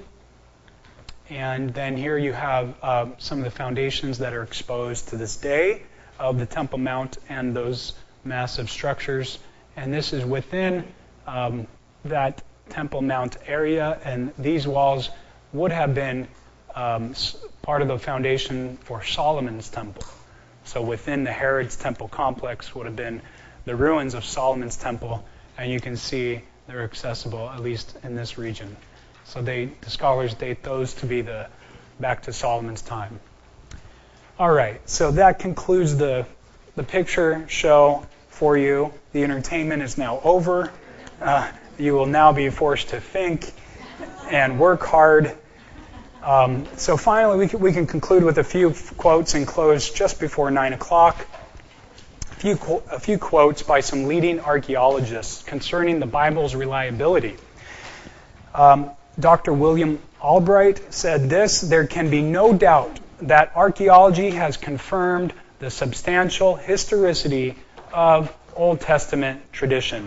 And then here you have uh, some of the foundations that are exposed to this day of the Temple Mount and those massive structures. And this is within um, that Temple Mount area. And these walls would have been um, part of the foundation for Solomon's temple. So within the Herod's temple complex would have been the ruins of Solomon's temple. And you can see they're accessible, at least in this region. So they, the scholars date those to be the back to Solomon's time. All right, so that concludes the the picture show for you. The entertainment is now over. Uh, you will now be forced to think and work hard. Um, so finally, we can, we can conclude with a few quotes and close just before nine o'clock. A few, a few quotes by some leading archaeologists concerning the Bible's reliability. Um, Doctor William Albright said this: there can be no doubt that archaeology has confirmed the substantial historicity of Old Testament tradition.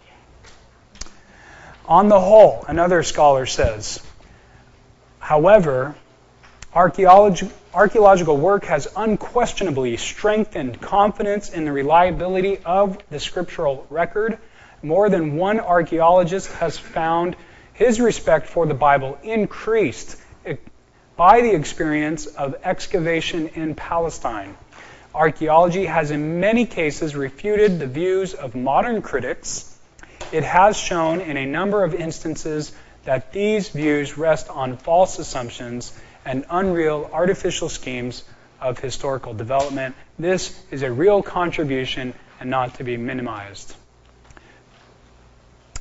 On the whole, another scholar says, however, archaeology, archaeological work has unquestionably strengthened confidence in the reliability of the scriptural record. More than one archaeologist has found his respect for the Bible increased by the experience of excavation in Palestine. Archaeology has in many cases refuted the views of modern critics. It has shown in a number of instances that these views rest on false assumptions and unreal artificial schemes of historical development. This is a real contribution and not to be minimized.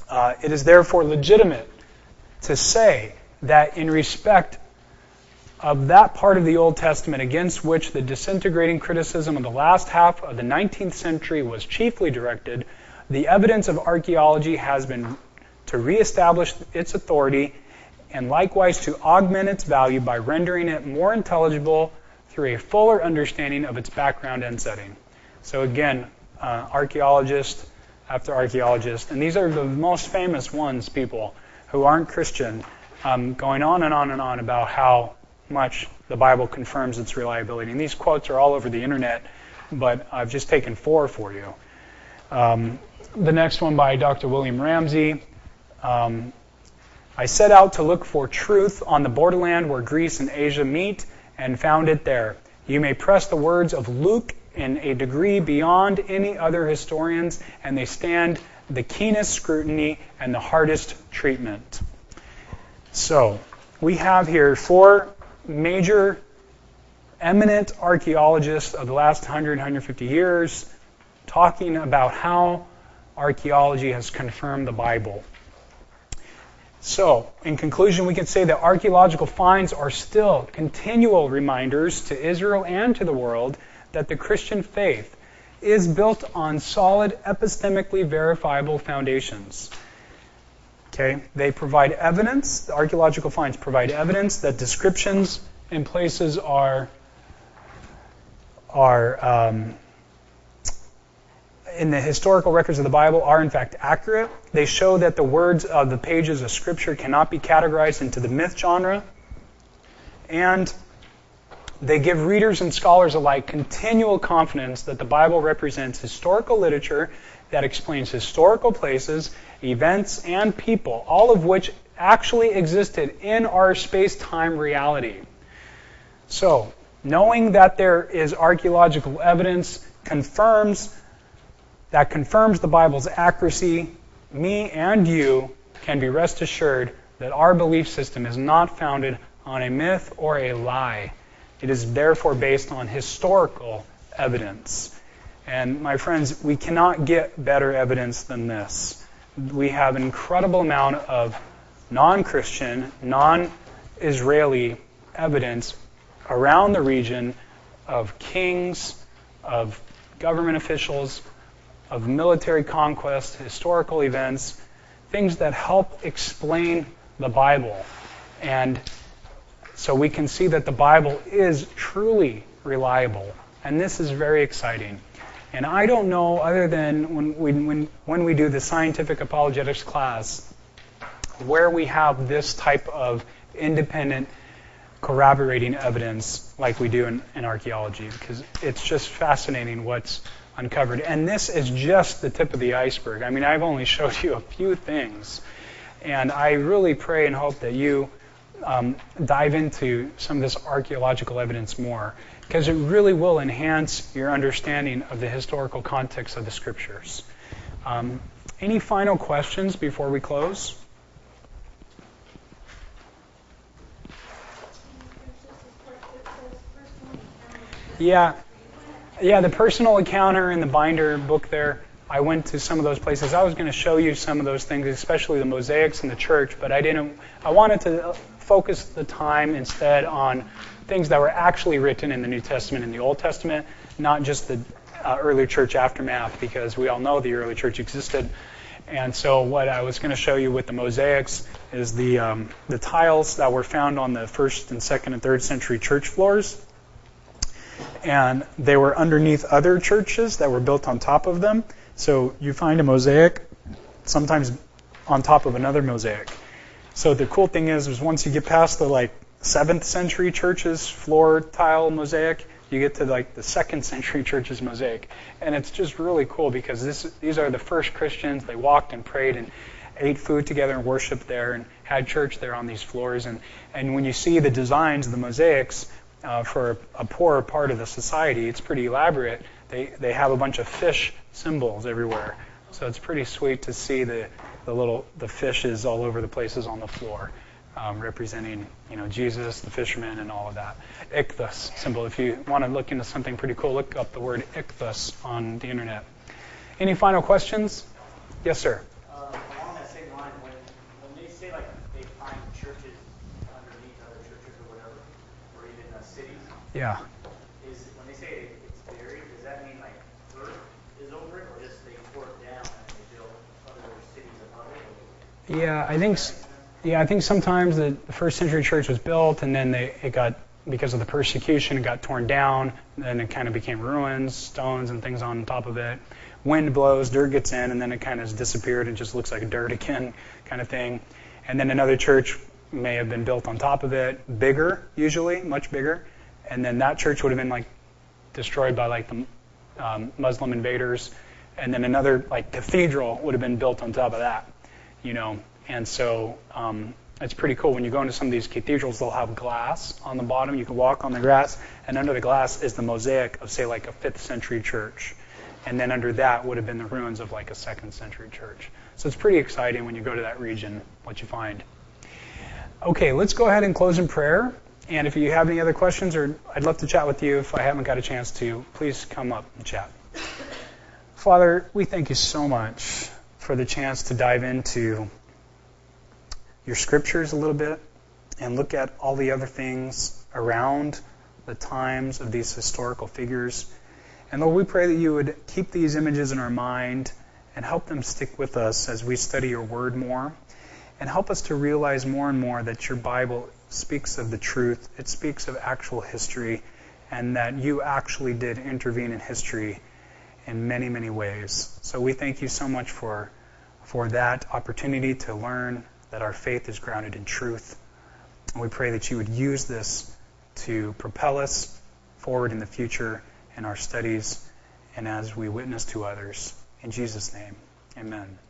Uh, it is therefore legitimate to say that in respect of that part of the Old Testament against which the disintegrating criticism of the last half of the nineteenth century was chiefly directed, the evidence of archaeology has been to reestablish its authority and likewise to augment its value by rendering it more intelligible through a fuller understanding of its background and setting. So again, uh, archaeologist after archaeologist, and these are the most famous ones, people who aren't Christian, um, going on and on and on about how much the Bible confirms its reliability. And these quotes are all over the internet, but I've just taken four for you. Um, the next one by Doctor William Ramsey. Um, I set out to look for truth on the borderland where Greece and Asia meet and found it there. You may press the words of Luke in a degree beyond any other historians, and they stand the keenest scrutiny and the hardest treatment. So, we have here four major eminent archaeologists of the last one hundred, one hundred fifty years talking about how archaeology has confirmed the Bible. So, in conclusion, we can say that archaeological finds are still continual reminders to Israel and to the world that the Christian faith is built on solid, epistemically verifiable foundations. Okay, they provide evidence, the archaeological finds provide evidence that descriptions in places are, are um, in the historical records of the Bible are in fact accurate. They show that the words of the pages of Scripture cannot be categorized into the myth genre. And they give readers and scholars alike continual confidence that the Bible represents historical literature that explains historical places, events, and people, all of which actually existed in our space-time reality. So, knowing that there is archaeological evidence confirms that confirms the Bible's accuracy, me and you can be rest assured that our belief system is not founded on a myth or a lie. It is therefore based on historical evidence. And my friends, we cannot get better evidence than this. We have an incredible amount of non-Christian, non-Israeli evidence around the region of kings, of government officials, of military conquest, historical events, things that help explain the Bible. And so we can see that the Bible is truly reliable. And this is very exciting. And I don't know, other than when we, when, when we do the scientific apologetics class, where we have this type of independent corroborating evidence like we do in, in archaeology, because it's just fascinating what's uncovered. And this is just the tip of the iceberg. I mean, I've only showed you a few things. And I really pray and hope that you um, dive into some of this archaeological evidence more, because it really will enhance your understanding of the historical context of the Scriptures. Um, any final questions before we close? Yeah. Yeah, the personal encounter in the binder book there, I went to some of those places. I was going to show you some of those things, especially the mosaics in the church, but I didn't. I wanted to focus the time instead on things that were actually written in the New Testament and the Old Testament, not just the uh, early church aftermath, because we all know the early church existed. And so what I was going to show you with the mosaics is the um, the tiles that were found on the first and second and third century church floors. And they were underneath other churches that were built on top of them. So you find a mosaic sometimes on top of another mosaic. So the cool thing is, is once you get past the like seventh century church's floor tile mosaic, you get to like the second century church's mosaic. And it's just really cool because this these are the first Christians. They walked and prayed and ate food together and worshiped there and had church there on these floors. And, and when you see the designs of the mosaics, Uh, for a poorer part of the society, it's pretty elaborate. They they have a bunch of fish symbols everywhere, so it's pretty sweet to see the the little the fishes all over the places on the floor, um, representing you know Jesus, the fisherman, and all of that. Ichthus symbol. If you want to look into something pretty cool, look up the word ichthus on the internet. Any final questions? Yes, sir. Uh, along that same Yeah. Is, when they say it's buried, does that mean like earth is over it, or just they tore it down and they built other cities above it? Or Yeah, I think. Yeah, I think sometimes the first century church was built, and then they it got because of the persecution, it got torn down. And then it kind of became ruins, stones and things on top of it. Wind blows, dirt gets in, and then it kind of has disappeared and just looks like dirt again, kind of thing. And then another church may have been built on top of it, bigger usually, much bigger. And then that church would have been like destroyed by like the um, Muslim invaders. And then another like cathedral would have been built on top of that, you know. And so um, it's pretty cool. When you go into some of these cathedrals, they'll have glass on the bottom. You can walk on the grass, and under the glass is the mosaic of, say, like a fifth century church. And then under that would have been the ruins of like a second century church. So it's pretty exciting when you go to that region, what you find. Okay, let's go ahead and close in prayer. And if you have any other questions, or I'd love to chat with you if I haven't got a chance to, please come up and chat. Father, we thank you so much for the chance to dive into your scriptures a little bit and look at all the other things around the times of these historical figures. And Lord, we pray that you would keep these images in our mind and help them stick with us as we study your word more, and help us to realize more and more that your Bible speaks of the truth, it speaks of actual history, and that you actually did intervene in history in many, many ways. So we thank you so much for, for that opportunity to learn that our faith is grounded in truth. And we pray that you would use this to propel us forward in the future in our studies and as we witness to others. In Jesus' name, amen.